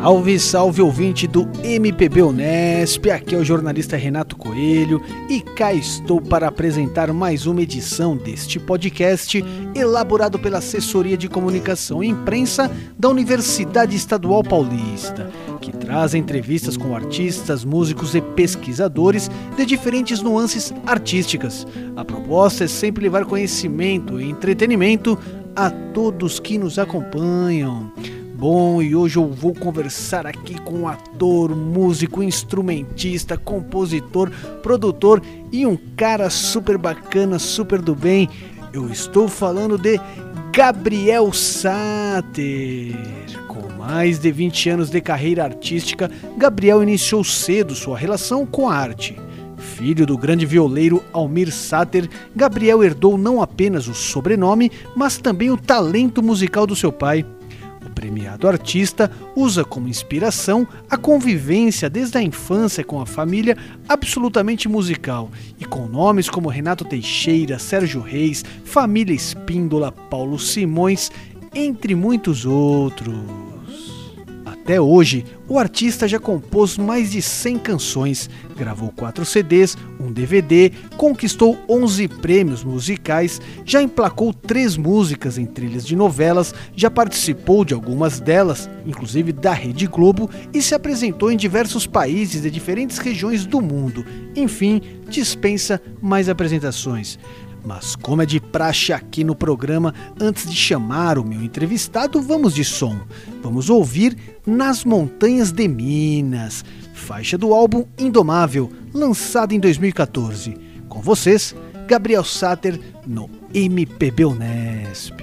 Salve, salve ouvinte do MPB Unesp, aqui é o jornalista Renato Coelho e cá estou para apresentar mais uma edição deste podcast elaborado pela Assessoria de Comunicação e Imprensa da Universidade Estadual Paulista, que traz entrevistas com artistas, músicos e pesquisadores de diferentes nuances artísticas. A proposta é sempre levar conhecimento e entretenimento a todos que nos acompanham. Bom, e hoje eu vou conversar aqui com um ator, músico, instrumentista, compositor, produtor e um cara super bacana, super do bem. Eu estou falando de Gabriel Sater. Com mais de 20 anos de carreira artística, Gabriel iniciou cedo sua relação com a arte. Filho do grande violeiro Almir Sater, Gabriel herdou não apenas o sobrenome, mas também o talento musical do seu pai. O premiado artista usa como inspiração a convivência desde a infância com a família absolutamente musical e com nomes como Renato Teixeira, Sérgio Reis, Família Espíndola, Paulo Simões, entre muitos outros. Até hoje, o artista já compôs mais de 100 canções, gravou 4 CDs, um DVD, conquistou 11 prêmios musicais, já emplacou 3 músicas em trilhas de novelas, já participou de algumas delas, inclusive da Rede Globo, e se apresentou em diversos países de diferentes regiões do mundo. Enfim, dispensa mais apresentações. Mas como é de praxe aqui no programa, antes de chamar o meu entrevistado, vamos de som. Vamos ouvir Nas Montanhas de Minas, faixa do álbum Indomável, lançado em 2014. Com vocês, Gabriel Sater no MPB Unesp.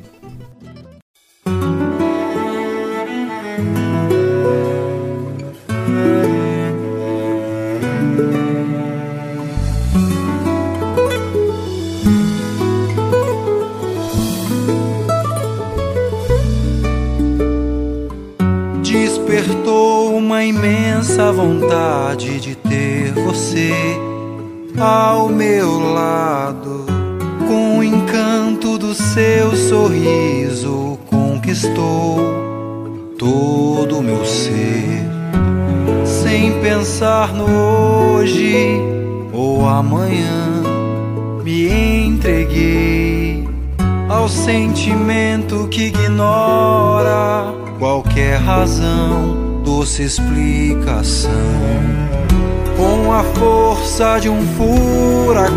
Despertou uma imensa vontade de ter você ao meu lado. Com o encanto do seu sorriso conquistou todo o meu ser. Sem pensar no hoje ou amanhã, me entreguei ao sentimento que ignora qualquer razão, doce explicação. Com a força de um furacão,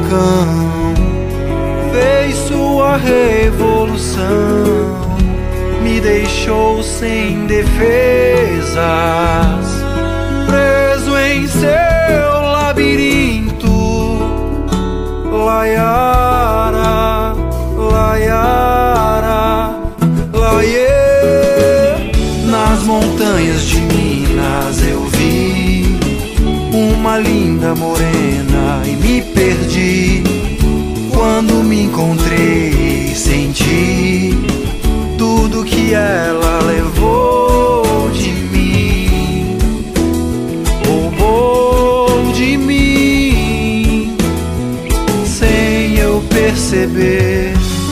fez sua revolução, me deixou sem defesas, preso em seu labirinto. Laiara, laiara, laiê. Nas montanhas de Minas eu vi uma linda morena e me perdi. Quando me encontrei, senti tudo que ela levou de mim, roubou de mim, sem eu perceber.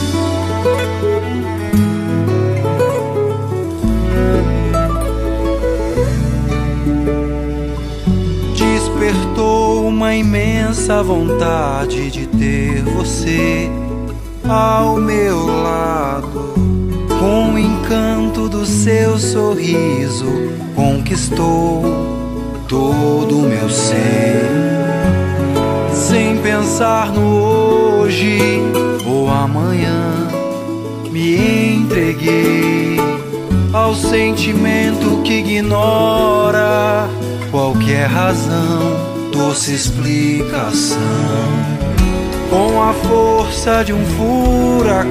Despertou uma imensa vontade de ter você ao meu lado. Com o encanto do seu sorriso conquistou todo o meu ser. Sem pensar no hoje ou amanhã, me entreguei ao sentimento que ignora qualquer razão, doce explicação. Com a força de um furacão,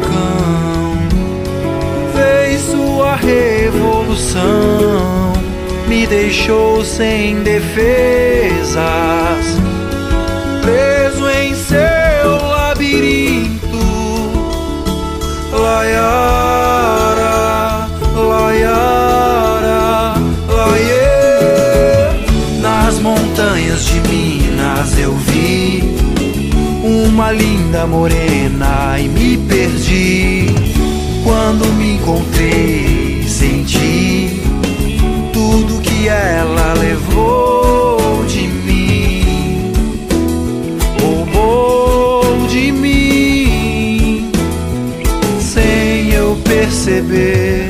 fez sua revolução, me deixou sem defesas, preso em seu labirinto. Laiara, laiara, laiê. Nas montanhas de Minas eu vi uma linda morena e me perdi. Quando me encontrei, senti tudo que ela levou de mim, roubou de mim, sem eu perceber.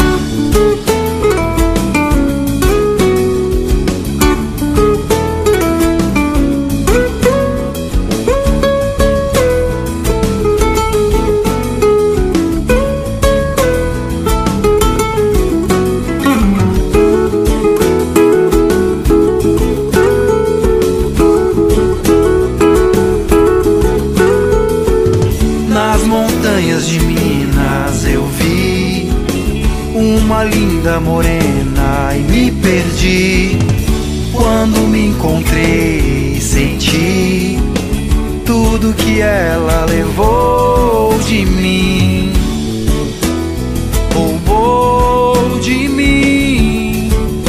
Uma linda morena e me perdi. Quando me encontrei, senti tudo que ela levou de mim, roubou de mim,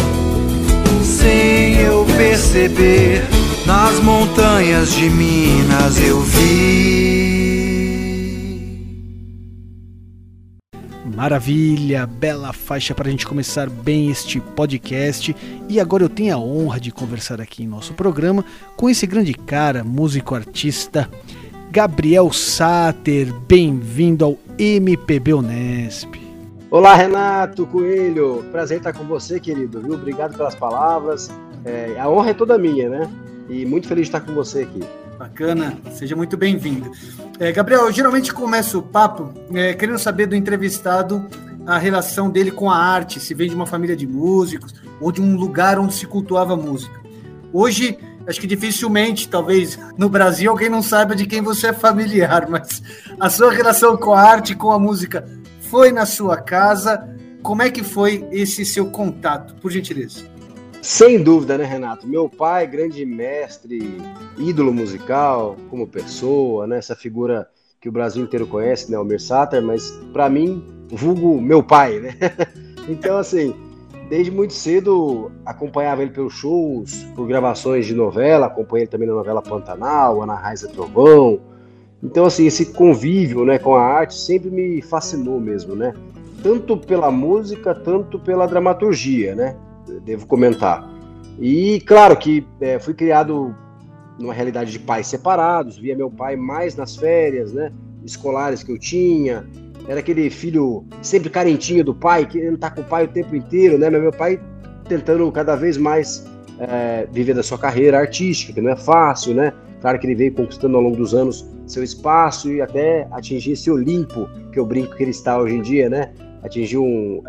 sem eu perceber. Nas montanhas de Minas eu vi. Maravilha, bela faixa para a gente começar bem este podcast. E agora eu tenho a honra de conversar aqui em nosso programa com esse grande cara, músico artista, Gabriel Sater. Bem-vindo ao MPB Unesp. Olá, Renato Coelho, prazer estar com você, querido, viu? Obrigado pelas palavras, a honra é toda minha, né? E muito feliz de estar com você aqui. Bacana, seja muito bem-vindo. Gabriel, eu geralmente começo o papo querendo saber do entrevistado a relação dele com a arte, se vem de uma família de músicos ou de um lugar onde se cultuava música. Hoje, acho que dificilmente, talvez, no Brasil, alguém não saiba de quem você é familiar, mas a sua relação com a arte, com a música, foi na sua casa? Como é que foi esse seu contato, por gentileza? Sem dúvida, né, Renato? Meu pai, grande mestre, ídolo musical, como pessoa, né? Essa figura que o Brasil inteiro conhece, né? Almir Sater, mas para mim, vulgo meu pai, né? Então, assim, desde muito cedo acompanhava ele pelos shows, por gravações de novela, acompanhei ele também na novela Pantanal, Ana Raiz é Trovão. Então, assim, esse convívio, né, com a arte sempre me fascinou mesmo, né? Tanto pela música, tanto pela dramaturgia, né? Devo comentar. E claro que fui criado numa realidade de pais separados, via meu pai mais nas férias, né, escolares que eu tinha, era aquele filho sempre carentinho do pai, querendo estar com o pai o tempo inteiro, né, mas meu pai tentando cada vez mais viver da sua carreira artística, que não é fácil, né, claro que ele veio conquistando ao longo dos anos seu espaço e até atingir esse Olimpo, que eu brinco que ele está hoje em dia, né, atingiu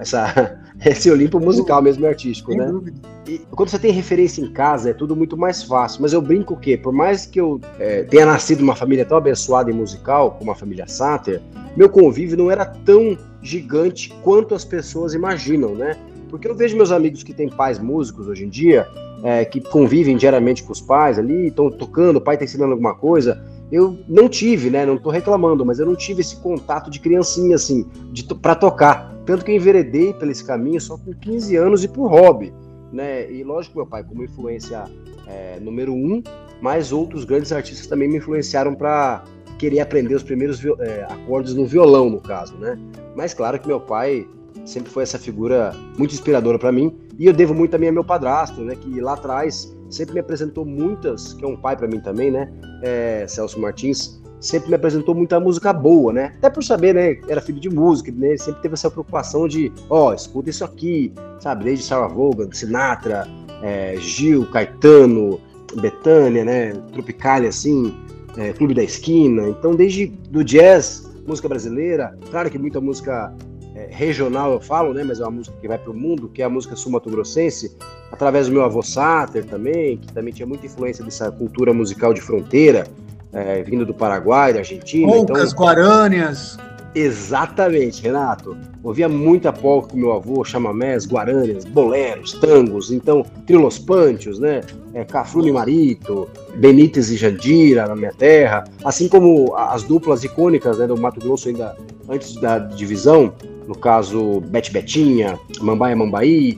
esse Olimpo musical mesmo, artístico, né? E quando você tem referência em casa, é tudo muito mais fácil. Mas eu brinco que, por mais que eu tenha nascido numa família tão abençoada em musical, como a família Sater, meu convívio não era tão gigante quanto as pessoas imaginam, né? Porque eu vejo meus amigos que têm pais músicos hoje em dia, que convivem diariamente com os pais ali, estão tocando, o pai está ensinando alguma coisa. Eu não tive, né? Não estou reclamando, mas eu não tive esse contato de criancinha, assim, para tocar. Tanto que eu enveredei por esse caminho só com 15 anos e por hobby, né? E lógico, meu pai, como influência número 1, mas outros grandes artistas também me influenciaram para querer aprender os primeiros acordes no violão, no caso, né? Mas claro que meu pai sempre foi essa figura muito inspiradora para mim, e eu devo muito também ao meu padrasto, né? Que lá atrás sempre me apresentou muitas, que é um pai para mim também, né? Celso Martins, sempre me apresentou muita música boa, né? Até por saber, né? Era filho de música, né? Ele sempre teve essa preocupação de, escuta isso aqui, sabe? Desde Sarah Vaughan, Sinatra, Gil, Caetano, Bethânia, né? Tropicália, assim, Clube da Esquina. Então, desde do jazz, música brasileira, claro que muita música regional eu falo, né? Mas é uma música que vai para o mundo, que é a música sul-mato-grossense, através do meu avô Sater também, que também tinha muita influência dessa cultura musical de fronteira, vindo do Paraguai, da Argentina. Polcas, então, guarânias. Exatamente, Renato. Ouvia muita polca com meu avô, chamamés, guarânias, boleros, tangos, então, Trilos Pantios, né? Cafrune e Marito, Benítez e Jandira, na minha terra, assim como as duplas icônicas, né, do Mato Grosso ainda antes da divisão, no caso, Bete Betinha, Mambaia Mambaí,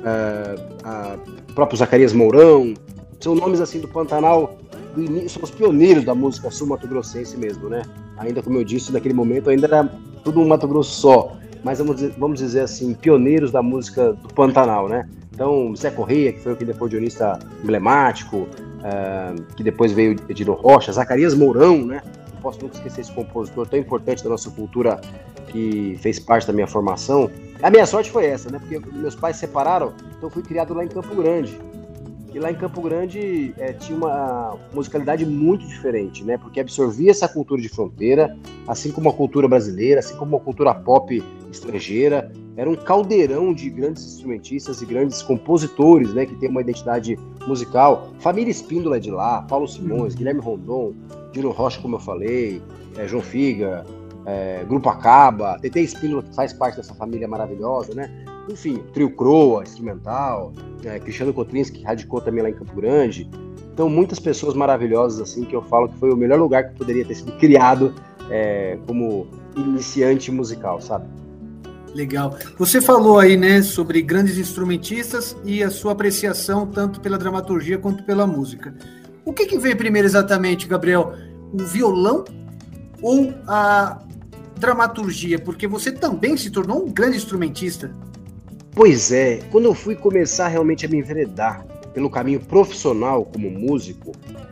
próprio Zacarias Mourão, são nomes assim do Pantanal, são os pioneiros da música sul-mato-grossense mesmo, né? Ainda, como eu disse, naquele momento ainda era tudo um Mato Grosso só, mas vamos dizer assim, pioneiros da música do Pantanal, né? Então, Zé Correia, que foi aquele acordeonista emblemático, que depois veio Edino Rocha, Zacarias Mourão, né? Não posso nunca esquecer esse compositor tão importante da nossa cultura, que fez parte da minha formação. A minha sorte foi essa, né? Porque meus pais se separaram, então eu fui criado lá em Campo Grande. E lá em Campo Grande tinha uma musicalidade muito diferente, né? Porque absorvia essa cultura de fronteira, assim como a cultura brasileira, assim como a cultura pop estrangeira. Era um caldeirão de grandes instrumentistas e grandes compositores, né? Que tem uma identidade musical. Família Espíndola é de lá, Paulo Simões, Guilherme Rondon, Dino Rocha, como eu falei, João Figa, Grupo Acaba, Tetê Espíndola, que faz parte dessa família maravilhosa, né? Enfim, Trio Croa, instrumental, Cristiano Kotrinski, que radicou também lá em Campo Grande. Então, muitas pessoas maravilhosas, assim, que eu falo que foi o melhor lugar que poderia ter sido criado como iniciante musical, sabe? Legal. Você falou aí, né, sobre grandes instrumentistas e a sua apreciação tanto pela dramaturgia quanto pela música. O que veio primeiro exatamente, Gabriel? O violão ou a dramaturgia? Porque você também se tornou um grande instrumentista. Pois é, quando eu fui começar realmente a me enveredar pelo caminho profissional como músico,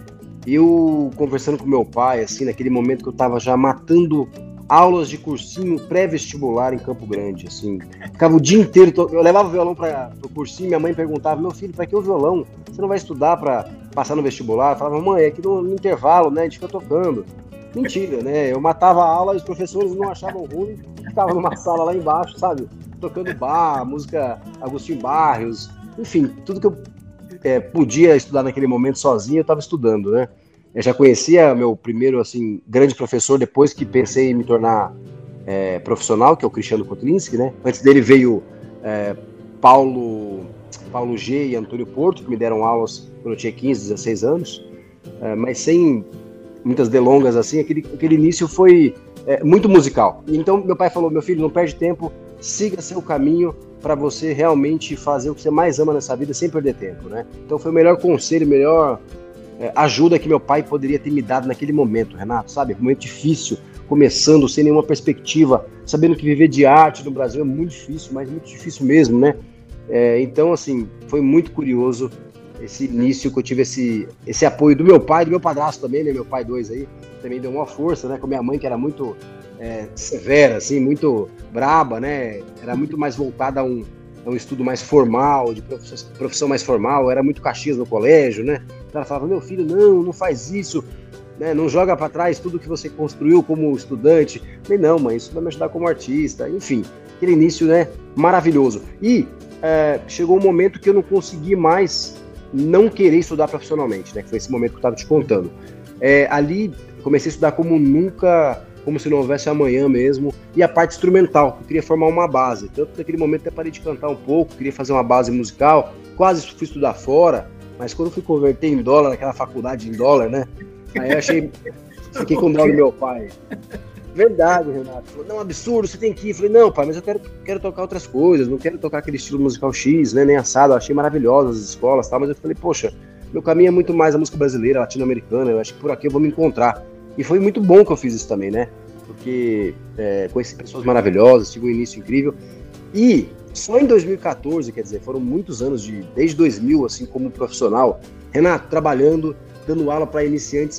eu conversando com meu pai, assim, naquele momento que eu estava já matando aulas de cursinho pré-vestibular em Campo Grande, assim, ficava o dia inteiro, eu levava o violão para o cursinho, minha mãe perguntava, meu filho, para que o violão? Você não vai estudar para passar no vestibular? Eu falava, mãe, é que no intervalo, né, a gente fica tocando. Mentira, né, eu matava a aula e os professores não achavam ruim, ficava numa sala lá embaixo, sabe, tocando bar, música Agostinho Barrios, enfim, tudo que eu podia estudar naquele momento sozinho, eu estava estudando, né. Eu já conhecia meu primeiro, assim, grande professor depois que pensei em me tornar profissional, que é o Cristiano Kotrinski, né? Antes dele veio Paulo G e Antônio Porto, que me deram aulas quando eu tinha 15, 16 anos, mas sem muitas delongas, assim, aquele início foi muito musical. Então, meu pai falou, meu filho, não perde tempo, siga seu caminho para você realmente fazer o que você mais ama nessa vida sem perder tempo, né? Então, foi o melhor conselho, melhor ajuda que meu pai poderia ter me dado naquele momento, Renato, sabe? Um momento difícil, começando sem nenhuma perspectiva, sabendo que viver de arte no Brasil é muito difícil, mas muito difícil mesmo, né? Então, assim, foi muito curioso esse início que eu tive esse apoio do meu pai, do meu padrasto também, né? Meu pai 2 aí, também deu uma força, né? Com a minha mãe, que era muito severa, assim, muito braba, né? Era muito mais voltada a um estudo mais formal, de profissão mais formal, era muito Caxias no colégio, né? Ela falava, meu filho, não faz isso, né? Não joga para trás tudo que você construiu como estudante. Eu falei, não, mãe, isso vai me ajudar como artista. Enfim, aquele início, né, maravilhoso. E chegou um momento que eu não consegui mais não querer estudar profissionalmente, né? Que foi esse momento que eu estava te contando. Ali, comecei a estudar como nunca, como se não houvesse amanhã mesmo, e a parte instrumental, eu queria formar uma base. Tanto que naquele momento até parei de cantar um pouco, queria fazer uma base musical, quase fui estudar fora, mas quando eu fui converter em dólar, naquela faculdade em dólar, né, aí eu fiquei com dó do meu pai. Verdade, Renato. Falou, não, absurdo, você tem que ir. Eu falei, não, pai, mas eu quero tocar outras coisas, não quero tocar aquele estilo musical X, né, nem assado, eu achei maravilhosas as escolas, tal, mas eu falei, poxa, meu caminho é muito mais a música brasileira, latino-americana, eu acho que por aqui eu vou me encontrar. E foi muito bom que eu fiz isso também, né? Porque conheci pessoas maravilhosas, tive um início incrível. E só em 2014, quer dizer, foram muitos anos, desde 2000, assim, como profissional, Renato, trabalhando, dando aula para iniciantes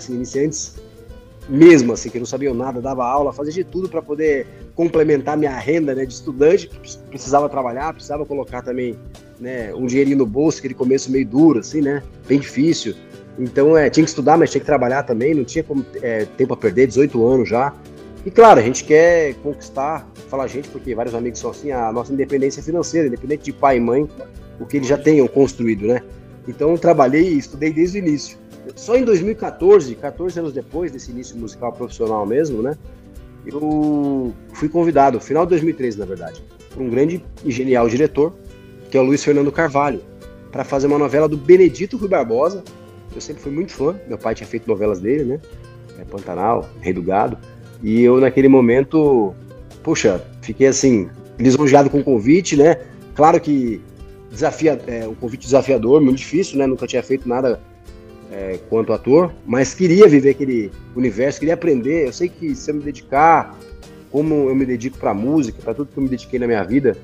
mesmo, assim, que não sabiam nada, dava aula, fazia de tudo para poder complementar minha renda, né, de estudante, que precisava trabalhar, precisava colocar também, né, um dinheirinho no bolso, aquele começo meio duro, assim, né, bem difícil. Então, tinha que estudar, mas tinha que trabalhar também, não tinha tempo a perder, 18 anos já. E claro, a gente quer conquistar, fala a gente, porque vários amigos são assim, a nossa independência financeira, independente de pai e mãe, o que eles já tenham construído, né? Então, eu trabalhei e estudei desde o início. Só em 2014, 14 anos depois desse início musical profissional mesmo, né? Eu fui convidado, no final de 2013, na verdade, por um grande e genial diretor, que é o Luiz Fernando Carvalho, para fazer uma novela do Benedito Rui Barbosa. Eu sempre fui muito fã, meu pai tinha feito novelas dele, né? Pantanal, Rei do Gado. E eu, naquele momento, poxa, fiquei assim, lisonjeado com o convite, né? Claro que um convite desafiador, muito difícil, né? Nunca tinha feito nada quanto ator, mas queria viver aquele universo, queria aprender. Eu sei que se eu me dedicar, como eu me dedico pra música, pra tudo que eu me dediquei na minha vida,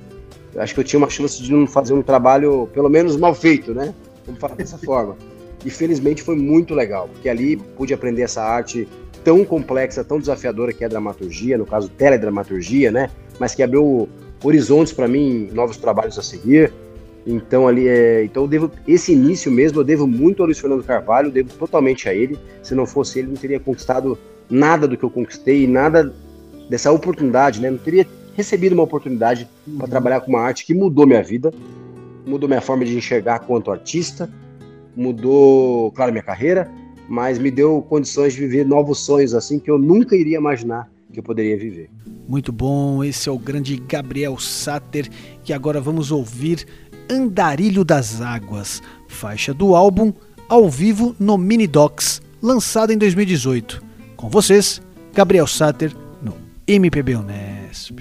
eu acho que eu tinha uma chance de não fazer um trabalho, pelo menos mal feito, né? Vamos falar dessa forma. E felizmente foi muito legal, porque ali pude aprender essa arte tão complexa, tão desafiadora que é a dramaturgia, no caso teledramaturgia, né? Mas que abriu horizontes para mim, novos trabalhos a seguir. Então ali então eu devo esse início mesmo, eu devo muito ao Luiz Fernando Carvalho, devo totalmente a ele. Se não fosse ele, não teria conquistado nada do que eu conquistei, nada dessa oportunidade, né? Não teria recebido uma oportunidade para trabalhar com uma arte que mudou minha vida, mudou minha forma de enxergar quanto artista, mudou, claro, minha carreira, mas me deu condições de viver novos sonhos assim que eu nunca iria imaginar que eu poderia viver. Muito bom, esse é o grande Gabriel Sater, que agora vamos ouvir Andarilho das Águas, faixa do álbum Ao Vivo no Mini Docs, lançado em 2018. Com vocês, Gabriel Sater, no MPB Unesp.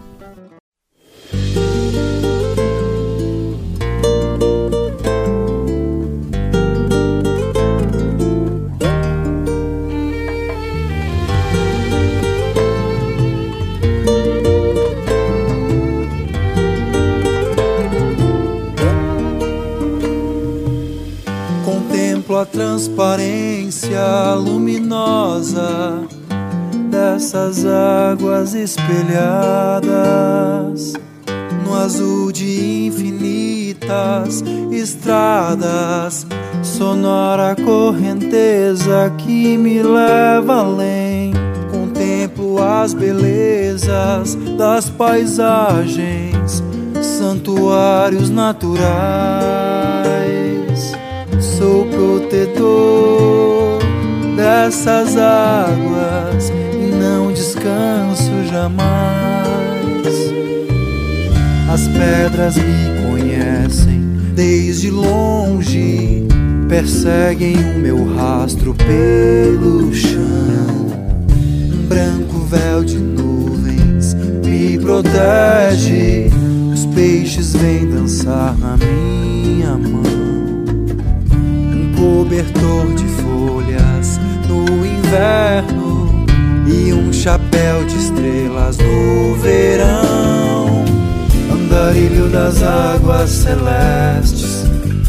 A transparência luminosa dessas águas espelhadas no azul de infinitas estradas, sonora correnteza que me leva além. Contemplo as belezas das paisagens, santuários naturais. Sou protetor dessas águas e não descanso jamais. As pedras me conhecem desde longe, perseguem o meu rastro pelo chão. Um branco véu de nuvens me protege, os peixes vêm dançar na minha mão. Cobertor de folhas no inverno e um chapéu de estrelas no verão. Andarilho das águas celestes,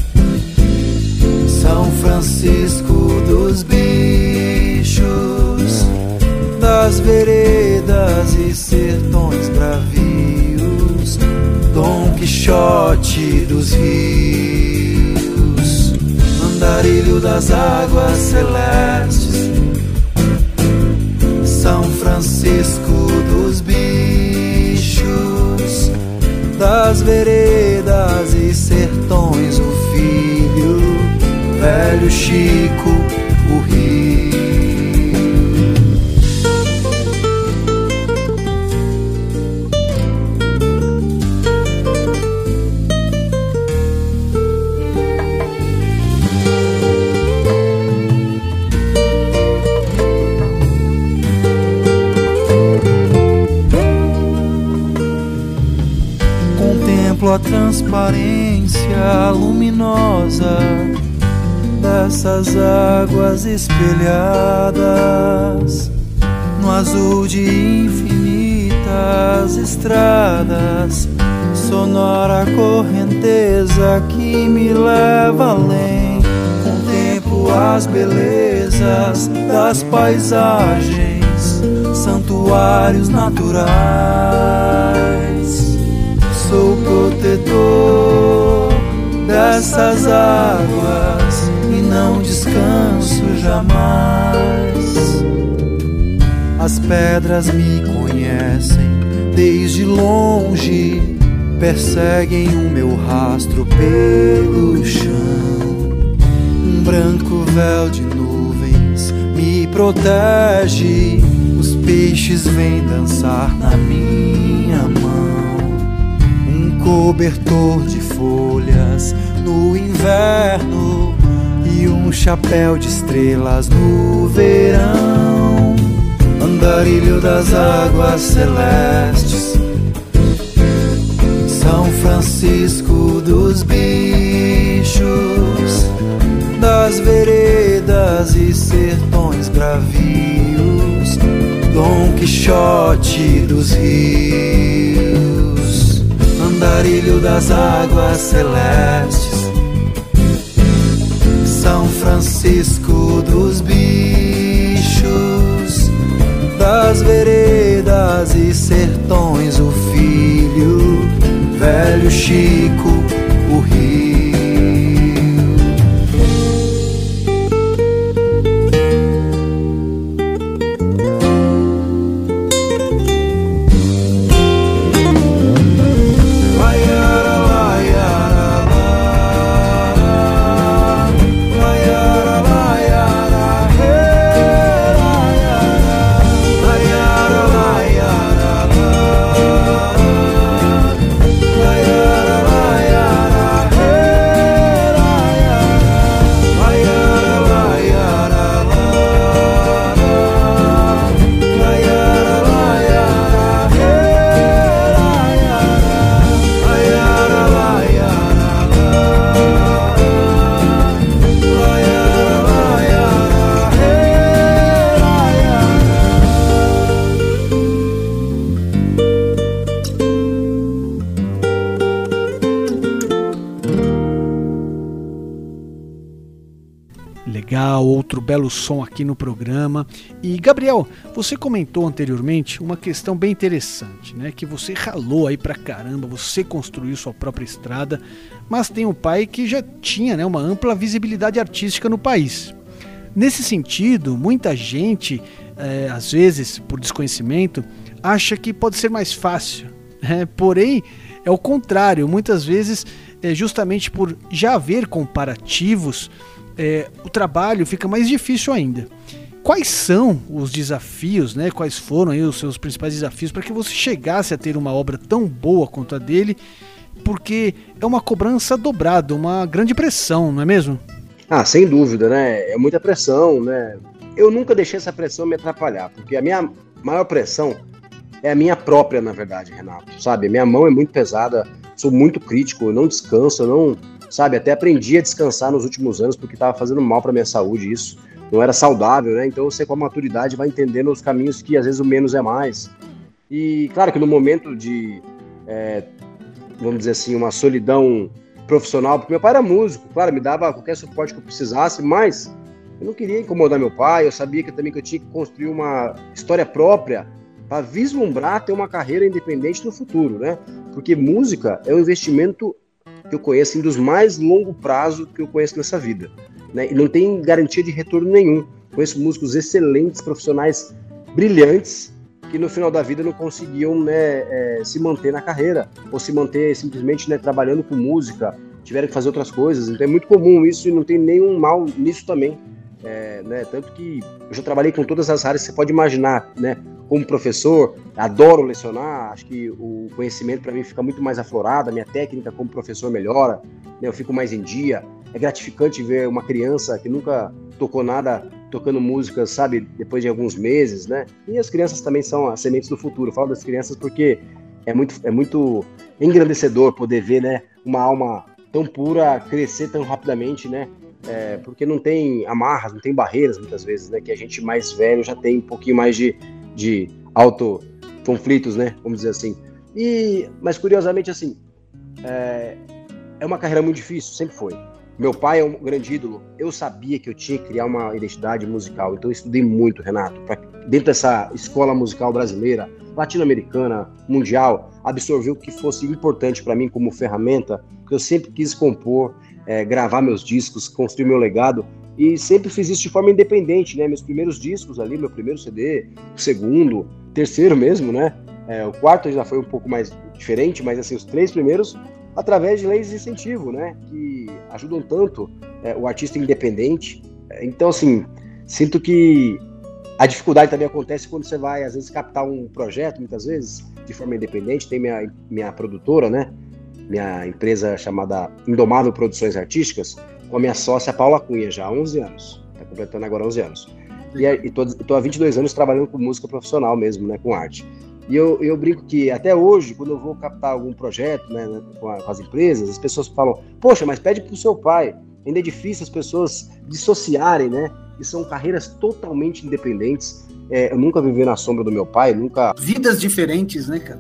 São Francisco dos bichos, das veredas e sertões bravios, Dom Quixote dos rios. Andarilho das águas celestes, São Francisco dos bichos, das veredas e sertões o filho, velho Chico, o Rio. A transparência luminosa dessas águas espelhadas no azul de infinitas estradas, sonora correnteza que me leva além. Contemplo as belezas das paisagens, santuários naturais. Sou protetor dessas águas e não descanso jamais. As pedras me conhecem desde longe, perseguem o meu rastro pelo chão. Um branco véu de nuvens me protege, os peixes vêm dançar na minha mão. Cobertor de folhas no inverno e um chapéu de estrelas no verão. Andarilho das águas celestes, São Francisco dos bichos, das veredas e sertões bravios, Dom Quixote dos rios. andarilho das águas celestes, São Francisco dos bichos, das veredas e sertões, o filho, velho Chico, o rio. Legal, outro belo som aqui no programa. E Gabriel, você comentou anteriormente uma questão bem interessante, né? Que você ralou aí pra caramba, você construiu sua própria estrada, mas tem um pai que já tinha, né, uma ampla visibilidade artística no país. Nesse sentido, muita gente, às vezes por desconhecimento, acha que pode ser mais fácil, né? Porém, é o contrário, muitas vezes, justamente por já haver comparativos, o trabalho fica mais difícil ainda. Quais são os desafios, né? Quais foram aí os seus principais desafios para que você chegasse a ter uma obra tão boa quanto a dele? Porque é uma cobrança dobrada, uma grande pressão, não é mesmo? Ah, sem dúvida, né? É muita pressão, né? Eu nunca deixei essa pressão me atrapalhar, porque a minha maior pressão é a minha própria, na verdade, Renato, sabe? A minha mão é muito pesada, sou muito crítico, eu não descanso, eu não... Sabe, até aprendi a descansar nos últimos anos porque estava fazendo mal para minha saúde, isso não era saudável, né? Então você com a maturidade vai entendendo os caminhos que às vezes o menos é mais. E claro que no momento de, vamos dizer assim, uma solidão profissional, porque meu pai era músico, claro, me dava qualquer suporte que eu precisasse, mas eu não queria incomodar meu pai, eu sabia que também que eu tinha que construir uma história própria para vislumbrar ter uma carreira independente no futuro, né? Porque música é um investimento que eu conheço, assim, dos mais longo prazo que eu conheço nessa vida, né? E não tem garantia de retorno nenhum. Conheço músicos excelentes, profissionais brilhantes, que no final da vida não conseguiam, né, se manter na carreira, ou se manter simplesmente, né, trabalhando com música, tiveram que fazer outras coisas. Então é muito comum isso e não tem nenhum mal nisso também. Né? Tanto que eu já trabalhei com todas as áreas que você pode imaginar, né? Como professor, adoro lecionar, acho que o conhecimento para mim fica muito mais aflorado, a minha técnica como professor melhora, né? Eu fico mais em dia. É gratificante ver uma criança que nunca tocou nada tocando música, sabe, depois de alguns meses, né? E as crianças também são as sementes do futuro. Eu falo das crianças porque é muito engrandecedor poder ver, né, uma alma tão pura crescer tão rapidamente, né? Porque não tem amarras, não tem barreiras muitas vezes, né? Que a gente mais velho já tem um pouquinho mais de autoconflitos, né? Vamos dizer assim. Mas curiosamente, assim, é uma carreira muito difícil, sempre foi. Meu pai é um grande ídolo. Eu sabia que eu tinha que criar uma identidade musical, então eu estudei muito, Renato, dentro dessa escola musical brasileira, latino-americana, mundial, absorver o que fosse importante para mim como ferramenta, porque eu sempre quis compor, gravar meus discos, construir meu legado, e sempre fiz isso de forma independente, né? Meus primeiros discos ali, meu primeiro CD, o segundo, terceiro mesmo, né? O quarto já foi um pouco mais diferente, mas assim, os 3 primeiros, através de leis de incentivo, né? Que ajudam tanto o artista independente. Então, assim, sinto que a dificuldade também acontece quando você vai, às vezes, captar um projeto, muitas vezes, de forma independente. Tem minha produtora, né? Minha empresa chamada Indomável Produções Artísticas, com a minha sócia Paula Cunha, já há 11 anos. Está completando agora 11 anos. E tô há 22 anos trabalhando com música profissional mesmo, né? Com arte. E eu brinco que até hoje, quando eu vou captar algum projeto, né, com as empresas, as pessoas falam, poxa, mas pede pro seu pai. Ainda é difícil as pessoas dissociarem, né? E são carreiras totalmente independentes. Eu nunca vivi na sombra do meu pai, nunca... Vidas diferentes, né, cara?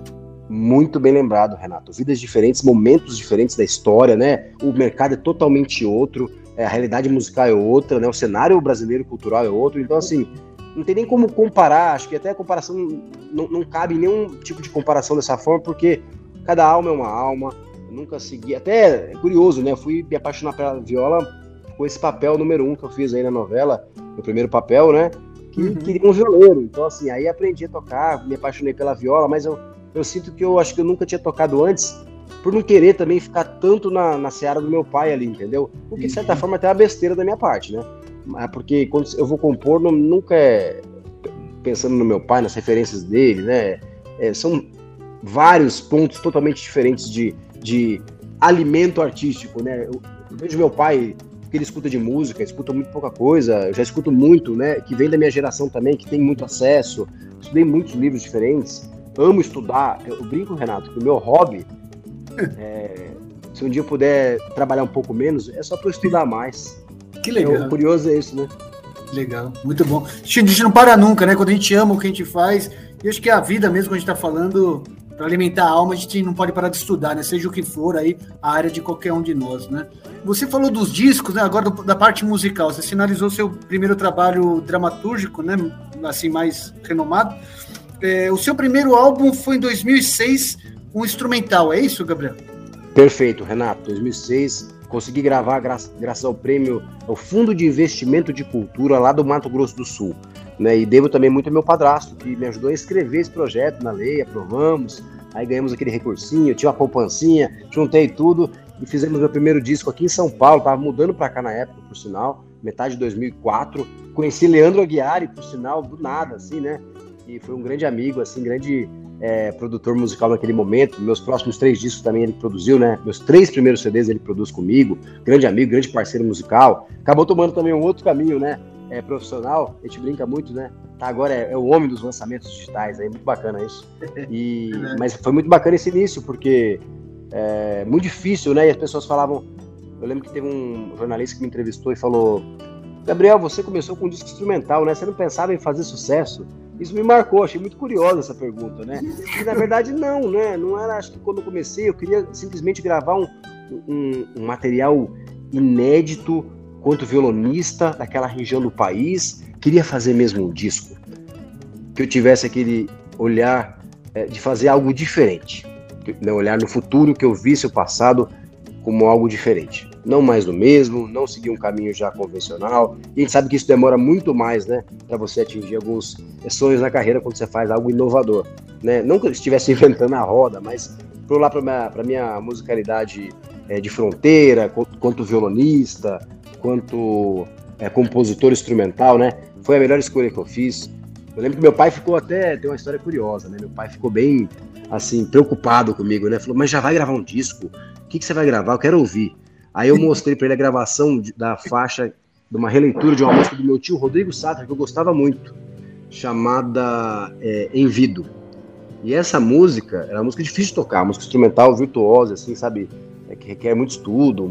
Muito bem lembrado, Renato. Vidas diferentes, momentos diferentes da história, né? O mercado é totalmente outro, a realidade musical é outra, né? O cenário brasileiro cultural é outro. Então, assim, não tem nem como comparar. Acho que até a comparação não cabe nenhum tipo de comparação dessa forma, porque cada alma é uma alma. Eu nunca segui. Até é curioso, né? Eu fui me apaixonar pela viola com esse papel número 1 que eu fiz aí na novela, meu primeiro papel, né? Que queria um violeiro. Então, assim, aí aprendi a tocar, me apaixonei pela viola, mas eu sinto que eu acho que eu nunca tinha tocado antes, por não querer também ficar tanto na seara do meu pai ali, entendeu? O que, de certa forma, até é uma besteira da minha parte, né? Porque quando eu vou compor, nunca é pensando no meu pai, nas referências dele, né? São vários pontos totalmente diferentes de alimento artístico, né? Eu vejo meu pai, que ele escuta de música, escuta muito pouca coisa, eu já escuto muito, né? Que vem da minha geração também, que tem muito acesso, estudei muitos livros diferentes, amo estudar. Eu brinco, Renato, que o meu hobby, se um dia eu puder trabalhar um pouco menos, é só para eu estudar mais. Que legal. O curioso é isso, né? Legal, muito bom. A gente não para nunca, né? Quando a gente ama o que a gente faz, e acho que a vida mesmo, quando a gente está falando, para alimentar a alma, a gente não pode parar de estudar, né? Seja o que for aí, a área de qualquer um de nós, né? Você falou dos discos, né? Agora da parte musical. Você finalizou seu primeiro trabalho dramatúrgico, né? Assim, mais renomado. O seu primeiro álbum foi em 2006, um instrumental, é isso, Gabriel? Perfeito, Renato. 2006, consegui gravar graças ao prêmio, ao Fundo de Investimento de Cultura lá do Mato Grosso do Sul, né? E devo também muito ao meu padrasto, que me ajudou a escrever esse projeto na lei, aprovamos, aí ganhamos aquele recursinho, tinha uma poupancinha, juntei tudo e fizemos meu primeiro disco aqui em São Paulo. Tava mudando para cá na época, por sinal, metade de 2004. Conheci Leandro Aguiar, por sinal, do nada, assim, né? E foi um grande amigo, assim, grande produtor musical naquele momento. Meus próximos 3 discos também ele produziu, né? Meus 3 primeiros CDs ele produz comigo. Grande amigo, grande parceiro musical. Acabou tomando também um outro caminho, né? Profissional. A gente brinca muito, né? Tá, agora é o homem dos lançamentos digitais. Aí, muito bacana isso. Mas foi muito bacana esse início, porque é muito difícil, né? E as pessoas falavam... Eu lembro que teve um jornalista que me entrevistou e falou: Gabriel, você começou com um disco instrumental, né? Você não pensava em fazer sucesso? Isso me marcou, achei muito curiosa essa pergunta, né? E na verdade não, né? Não era, acho que quando eu comecei, eu queria simplesmente gravar um material inédito quanto violonista daquela região do país. Queria fazer mesmo um disco, que eu tivesse aquele olhar de fazer algo diferente, né? Olhar no futuro, que eu visse o passado como algo diferente. Não mais do mesmo, não seguir um caminho já convencional. E a gente sabe que isso demora muito mais, né, para você atingir alguns sonhos na carreira quando você faz algo inovador, né? Não que eu estivesse inventando a roda, mas por lá para minha musicalidade de fronteira, quanto violonista, quanto compositor instrumental, né? Foi a melhor escolha que eu fiz. Eu lembro que meu pai ficou tem uma história curiosa, né? Meu pai ficou bem, assim, preocupado comigo, né? Falou: mas já vai gravar um disco? O que você vai gravar? Eu quero ouvir. Aí eu mostrei para ele a gravação da faixa, de uma releitura de uma música do meu tio Rodrigo Sátira, que eu gostava muito, chamada Envido. E essa música era uma música difícil de tocar, música instrumental virtuosa, assim, sabe? Que requer muito estudo,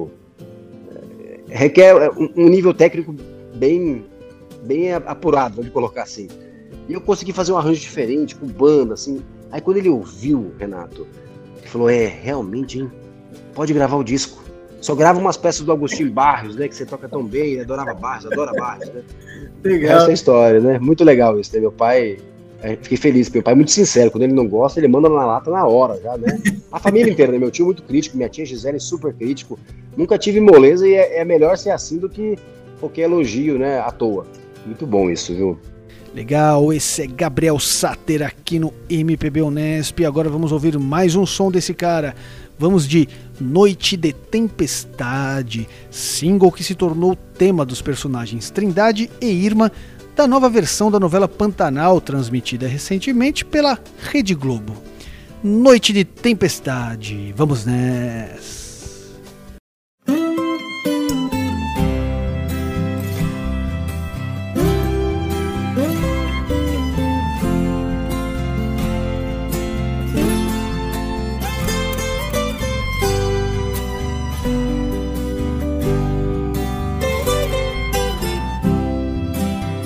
requer um nível técnico bem apurado, vamos colocar assim. E eu consegui fazer um arranjo diferente, com banda, assim. Aí quando ele ouviu, Renato, ele falou: realmente, hein? Pode gravar o disco. Só grava umas peças do Agostinho Barros, né? Que você toca tão bem, ele adora Barros, né? Legal. Essa é a história, né? Muito legal isso, né? Meu pai, fiquei feliz, porque meu pai é muito sincero. Quando ele não gosta, ele manda na lata na hora já, né? A família inteira, né? Meu tio muito crítico, minha tia Gisele super crítico. Nunca tive moleza e é melhor ser assim do que qualquer elogio, né? À toa. Muito bom isso, viu? Legal, esse é Gabriel Sátira aqui no MPB Unesp. Agora vamos ouvir mais um som desse cara. Vamos de Noite de Tempestade, single que se tornou tema dos personagens Trindade e Irma da nova versão da novela Pantanal, transmitida recentemente pela Rede Globo. Noite de Tempestade, vamos nessa!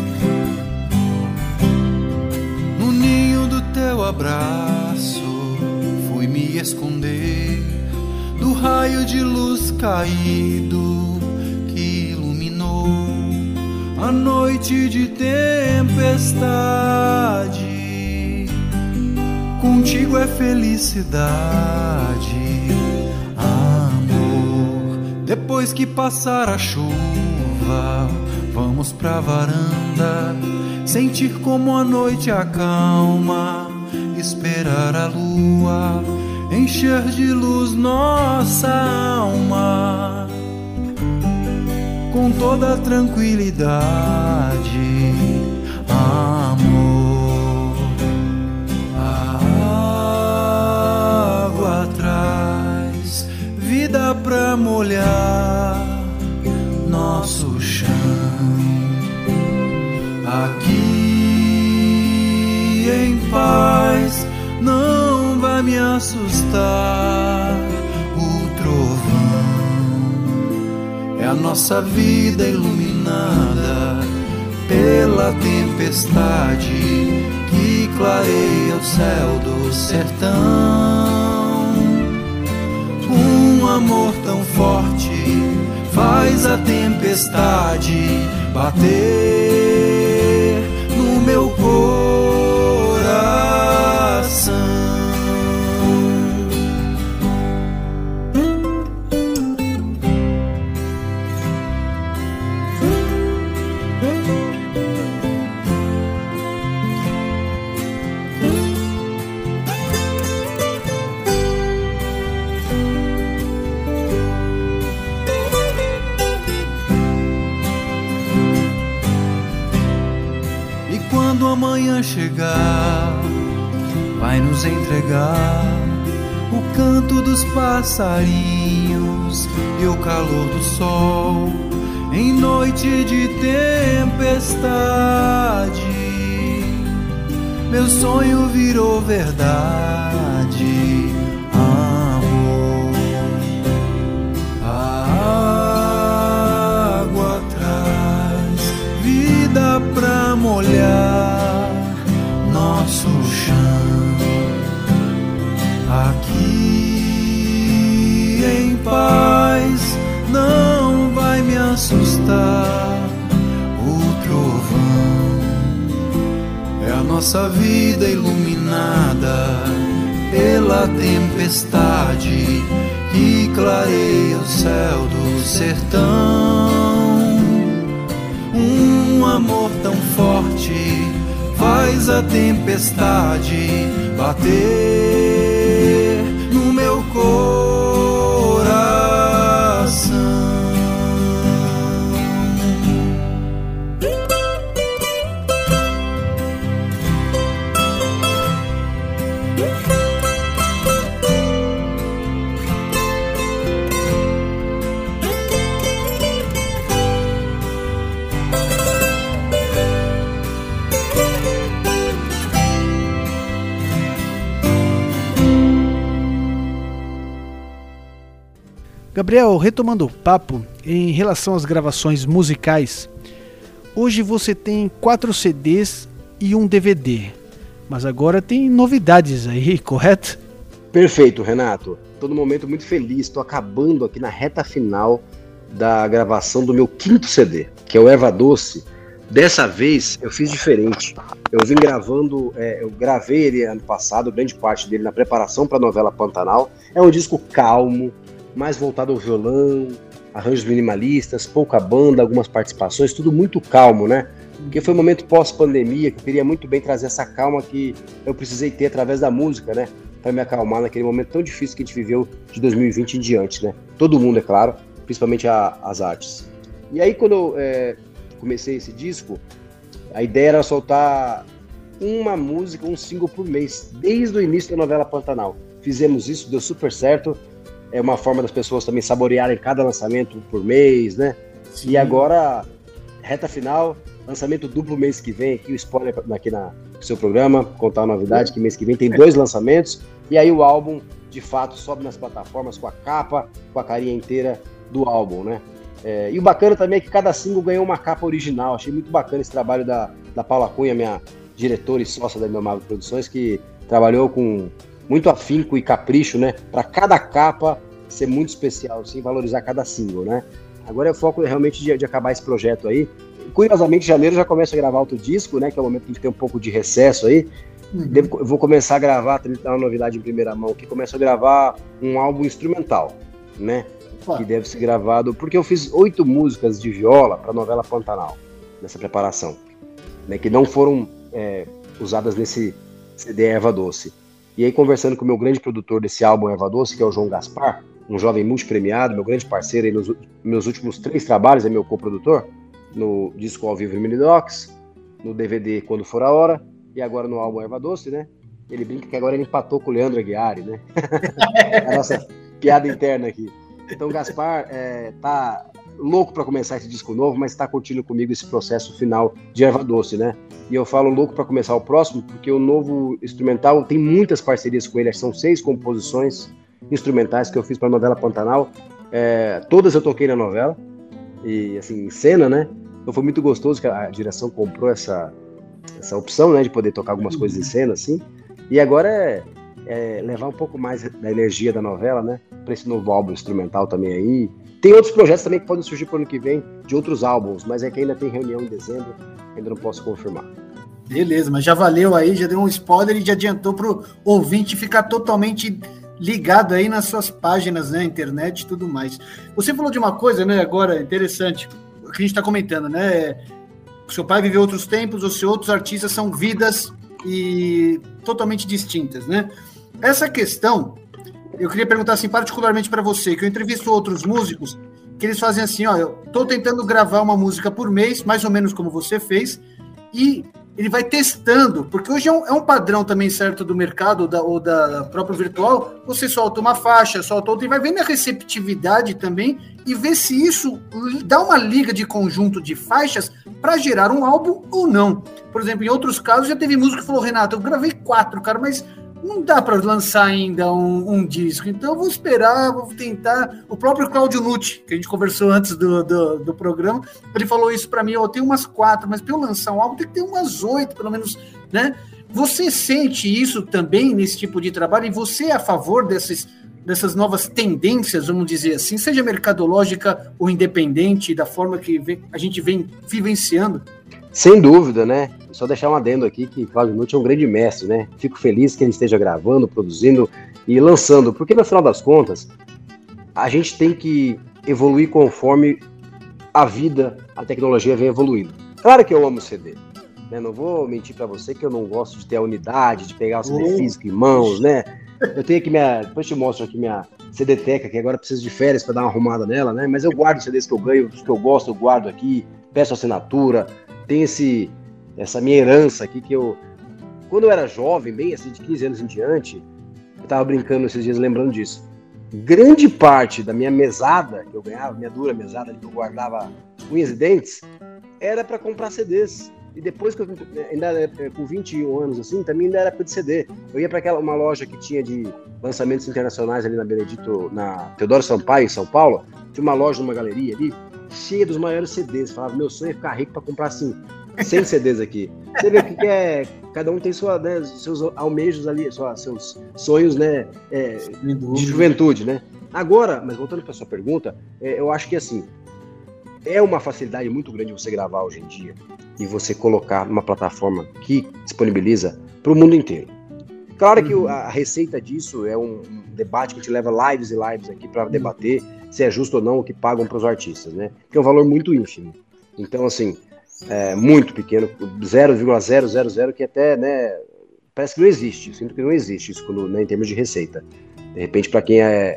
Abraço, caído que iluminou a noite de tempestade. Contigo é felicidade, amor. Depois que passar a chuva, vamos pra varanda, sentir como a noite acalma, esperar a lua encher de luz nossa alma, com toda a tranquilidade, amor. A água traz vida pra molhar nosso chão. Aqui em paz não vai me assustar o trovão. É a nossa vida iluminada pela tempestade que clareia o céu do sertão. Um amor tão forte faz a tempestade bater no meu coração. Quando amanhã chegar, vai nos entregar o canto dos passarinhos e o calor do sol em noite de tempestade. Meu sonho virou verdade, amor. A água traz vida pra molhar nosso chão. Aqui em paz não vai me assustar o trovão. É a nossa vida iluminada pela tempestade que clareia o céu do sertão. Um amor tão forte faz a tempestade bater no meu coração. Gabriel, retomando o papo em relação às gravações musicais, hoje você tem 4 CDs e um DVD, mas agora tem novidades aí, correto? Perfeito, Renato. Estou num momento muito feliz, estou acabando aqui na reta final da gravação do meu 5º CD, que é o Erva Doce. Dessa vez eu fiz diferente. Eu vim gravando, eu gravei ele ano passado, grande parte dele na preparação para a novela Pantanal. É um disco calmo, mais voltado ao violão, arranjos minimalistas, pouca banda, algumas participações, tudo muito calmo, né? Porque foi um momento pós-pandemia que eu queria muito bem trazer essa calma que eu precisei ter através da música, né? Para me acalmar naquele momento tão difícil que a gente viveu de 2020 em diante, né? Todo mundo, é claro, principalmente as artes. E aí, quando eu comecei esse disco, a ideia era soltar uma música, um single por mês, desde o início da novela Pantanal. Fizemos isso, deu super certo. É uma forma das pessoas também saborearem cada lançamento por mês, né? Sim. E agora, reta final, lançamento duplo mês que vem, aqui o spoiler aqui no seu programa, contar uma novidade, que mês que vem tem 2 lançamentos, e aí o álbum, de fato, sobe nas plataformas com a capa, com a carinha inteira do álbum, né? E o bacana também é que cada single ganhou uma capa original. Achei muito bacana esse trabalho da Paula Cunha, minha diretora e sócia da Indomável Produções, que trabalhou com muito afinco e capricho, né? Para cada capa ser muito especial, assim, valorizar cada single, né? Agora o foco é realmente de acabar esse projeto aí. Curiosamente, em janeiro já começo a gravar outro disco, né? Que é o momento que a gente tem um pouco de recesso aí. Eu vou começar a gravar, também tá uma novidade em primeira mão, que começo a gravar um álbum instrumental, né? Que deve ser gravado, porque eu fiz 8 músicas de viola para a novela Pantanal, nessa preparação, né? Que não foram usadas nesse CD Erva Doce. E aí, conversando com o meu grande produtor desse álbum Erva Doce, que é o João Gaspar, um jovem multipremiado, meu grande parceiro aí nos meus últimos 3 trabalhos, é meu coprodutor, no disco ao vivo Mini Docs, no DVD Quando For a Hora, e agora no álbum Erva Doce, né? Ele brinca que agora ele empatou com o Leandro Aguiari, né? A nossa piada interna aqui. Então o Gaspar tá louco para começar esse disco novo, mas está curtindo comigo esse processo final de Erva Doce, né? E eu falo louco para começar o próximo, porque o novo instrumental tem muitas parcerias com ele, são 6 composições instrumentais que eu fiz para a novela Pantanal. Todas eu toquei na novela, e assim, em cena, né? Então foi muito gostoso que a direção comprou essa opção, né, de poder tocar algumas coisas em cena, assim. E agora levar um pouco mais da energia da novela, né, para esse novo álbum instrumental também aí. Tem outros projetos também que podem surgir para o ano que vem, de outros álbuns, mas é que ainda tem reunião em dezembro, ainda não posso confirmar. Beleza, mas já valeu aí, já deu um spoiler e já adiantou para o ouvinte ficar totalmente ligado aí nas suas páginas, né, internet e tudo mais. Você falou de uma coisa, né, agora interessante, que a gente está comentando, né, o seu pai viveu outros tempos, os outros artistas são vidas e totalmente distintas, né? Essa questão, eu queria perguntar assim, particularmente para você, que eu entrevisto outros músicos, que eles fazem assim, ó, eu estou tentando gravar uma música por mês, mais ou menos como você fez, e ele vai testando, porque hoje é um padrão também certo do mercado ou da própria virtual, você solta uma faixa, solta outra, e vai vendo a receptividade também, e ver se isso dá uma liga de conjunto de faixas para gerar um álbum ou não. Por exemplo, em outros casos, já teve músico que falou, Renato, eu gravei 4, cara, mas não dá para lançar ainda um disco, então eu vou esperar, vou tentar. O próprio Cláudio Nucci, que a gente conversou antes do programa, ele falou isso para mim, eu tenho umas 4, mas para eu lançar um álbum tem que ter umas 8, pelo menos, né? Você sente isso também nesse tipo de trabalho, e você é a favor dessas novas tendências, vamos dizer assim, seja mercadológica ou independente, da forma que a gente vem vivenciando? Sem dúvida, né? Só deixar um adendo aqui que Cláudio Nucci é um grande mestre, né? Fico feliz que ele esteja gravando, produzindo e lançando, porque no final das contas, a gente tem que evoluir conforme a vida, a tecnologia vem evoluindo. Claro que eu amo CD, né? Não vou mentir para você que eu não gosto de ter a unidade, de pegar o CD físico em mãos, né? Eu tenho aqui depois te mostro aqui minha CD-teca, que agora preciso de férias para dar uma arrumada nela, né? Mas eu guardo os CDs que eu ganho, os que eu gosto, eu guardo aqui, peço assinatura, tem essa minha herança aqui que quando eu era jovem, bem assim, de 15 anos em diante, eu tava brincando esses dias lembrando disso. Grande parte da minha mesada que eu ganhava, minha dura mesada que eu guardava unhas e dentes, era para comprar CDs. E depois que eu ainda com 21 anos assim, também ainda era época de CD. Eu ia para uma loja que tinha de lançamentos internacionais ali na Benedito, na Teodoro Sampaio, em São Paulo. Tinha uma loja numa galeria ali, cheia dos maiores CDs. Falava, meu sonho é ficar rico para comprar assim 100 CDs aqui. Você vê o que é, cada um tem seus almejos ali, seus sonhos, né, de juventude, né? Agora, mas voltando para sua pergunta, eu acho que assim, é uma facilidade muito grande você gravar hoje em dia e você colocar numa plataforma que disponibiliza para o mundo inteiro. Claro que a receita disso é um debate que te leva lives e lives aqui para debater se é justo ou não o que pagam para os artistas, né? Que é um valor muito ínfimo. Então, assim, muito pequeno, 0,000, que até, né, parece que não existe. Eu sinto que não existe isso em termos de receita. De repente, para quem é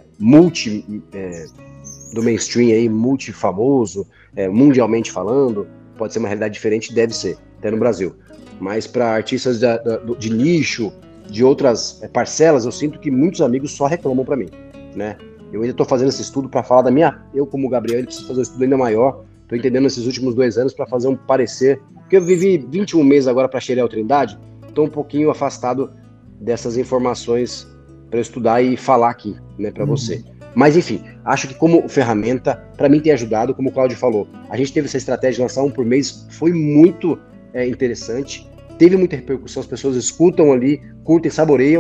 do mainstream aí, multifamoso, mundialmente falando, pode ser uma realidade diferente, deve ser, até no Brasil. Mas para artistas de nicho, de outras parcelas, eu sinto que muitos amigos só reclamam para mim, né? Eu ainda estou fazendo esse estudo para falar eu como Gabriel, ele precisa fazer um estudo ainda maior. Estou entendendo esses últimos 2 anos para fazer um parecer, porque eu vivi 21 meses agora para Xeriel Trindade, estou um pouquinho afastado dessas informações para eu estudar e falar aqui, né, para você. Mas enfim, acho que como ferramenta, para mim tem ajudado, como o Cláudio falou, a gente teve essa estratégia de lançar um por mês, foi muito interessante, teve muita repercussão, as pessoas escutam ali, curtem, saboreiam,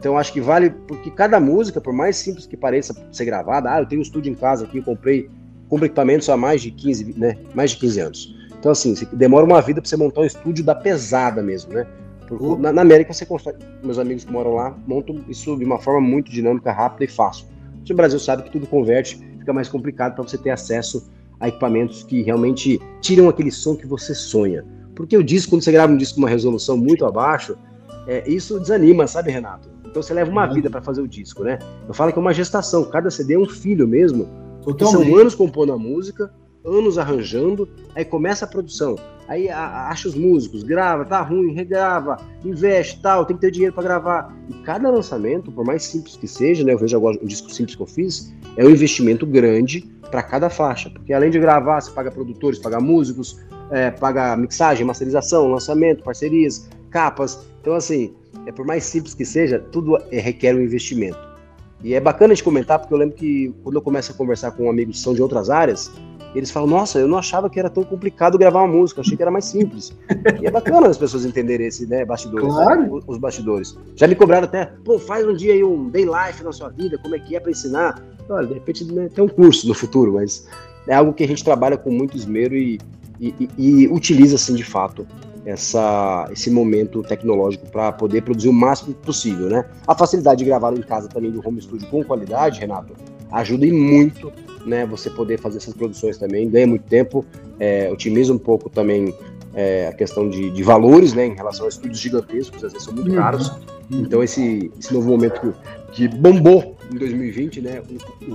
Então acho que vale, porque cada música, por mais simples que pareça ser gravada, eu tenho um estúdio em casa aqui, eu comprei equipamentos há mais de 15 anos. Então assim, demora uma vida para você montar um estúdio da pesada mesmo, né? Na América você consegue, meus amigos que moram lá, montam isso de uma forma muito dinâmica, rápida e fácil. No Brasil sabe que tudo converte, fica mais complicado para você ter acesso a equipamentos que realmente tiram aquele som que você sonha. Porque o disco, quando você grava um disco com uma resolução muito abaixo, isso desanima, sabe, Renato? Então você leva uma vida para fazer o disco, né? Eu falo que é uma gestação, cada CD é um filho mesmo. Porque são anos compondo a música, anos arranjando, aí começa a produção. Aí acha os músicos, grava, tá ruim, regrava, investe, tal, tem que ter dinheiro para gravar. E cada lançamento, por mais simples que seja, né? Eu vejo agora um disco simples que eu fiz, é um investimento grande para cada faixa. Porque além de gravar, você paga produtores, paga músicos, paga mixagem, masterização, lançamento, parcerias, capas. Então, assim, por mais simples que seja, tudo requer um investimento. E é bacana de comentar, porque eu lembro que quando eu começo a conversar com amigos que são de outras áreas, eles falam, nossa, eu não achava que era tão complicado gravar uma música, eu achei que era mais simples. E é bacana as pessoas entenderem esse, né, bastidores, claro. Os bastidores. Já me cobraram até, faz um dia aí um day life na sua vida, como é que é para ensinar. Olha, de repente, né, tem um curso no futuro, mas é algo que a gente trabalha com muito esmero e utiliza, assim, de fato, esse momento tecnológico para poder produzir o máximo possível, né? A facilidade de gravar em casa também do home studio com qualidade, Renato, ajuda e muito, né? Você poder fazer essas produções também, ganha muito tempo, otimiza um pouco também a questão de valores, né? Em relação a estúdios gigantescos, às vezes são muito caros. Então esse novo momento que bombou em 2020, né?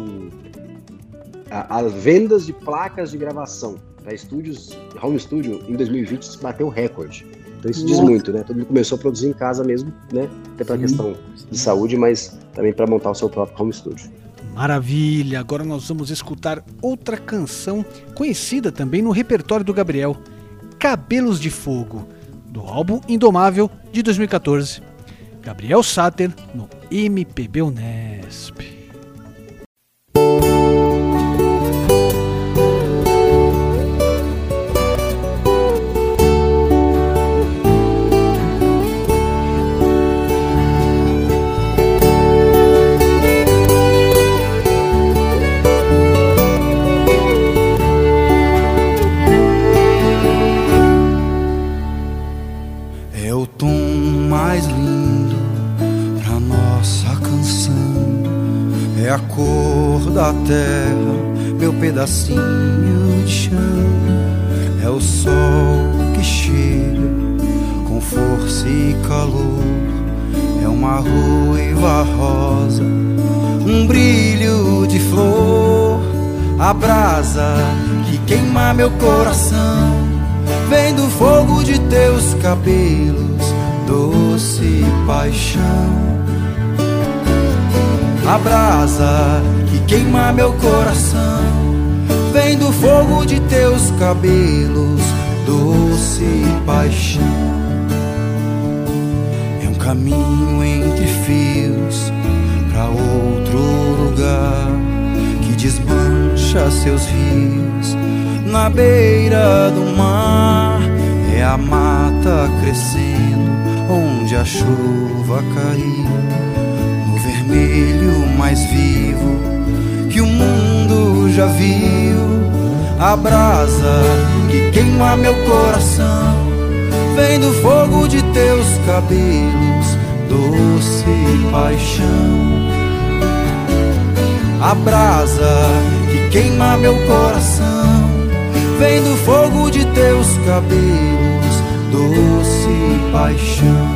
As vendas de placas de gravação para estúdios, home studio, em 2020 bateu recorde. Então isso diz muito, né? Todo mundo começou a produzir em casa mesmo, né? Até para questão de saúde, mas também para montar o seu próprio home studio. Maravilha! Agora nós vamos escutar outra canção conhecida também no repertório do Gabriel, Cabelos de Fogo, do álbum Indomável de 2014. Gabriel Sater no MPB Unesp. É a cor da terra, meu pedacinho de chão. É o sol que chega com força e calor. É uma ruiva rosa, um brilho de flor. A brasa que queima meu coração vem do fogo de teus cabelos, doce paixão. A brasa que queima meu coração vem do fogo de teus cabelos, doce paixão. É um caminho entre fios pra outro lugar que desmancha seus rios na beira do mar. É a mata crescendo onde a chuva caiu, vermelho mais vivo que o mundo já viu. A brasa que queima meu coração vem do fogo de teus cabelos, doce paixão. A brasa que queima meu coração vem do fogo de teus cabelos, doce paixão.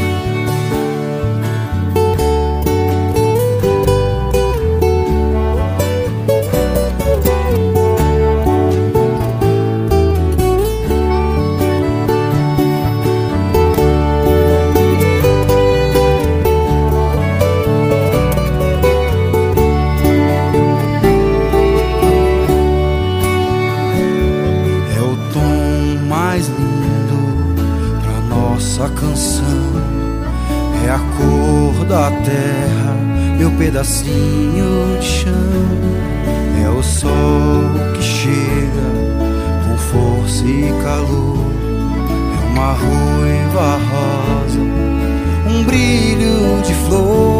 Da terra, meu pedacinho de chão. É o sol que chega com força e calor. É uma ruiva rosa, um brilho de flor.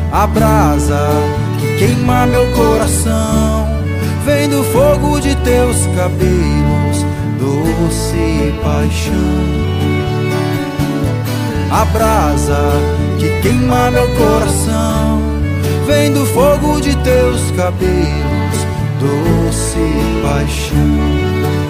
A brasa que queima meu coração vem do fogo de teus cabelos, doce paixão. A brasa que queima meu coração vem do fogo de teus cabelos, doce paixão.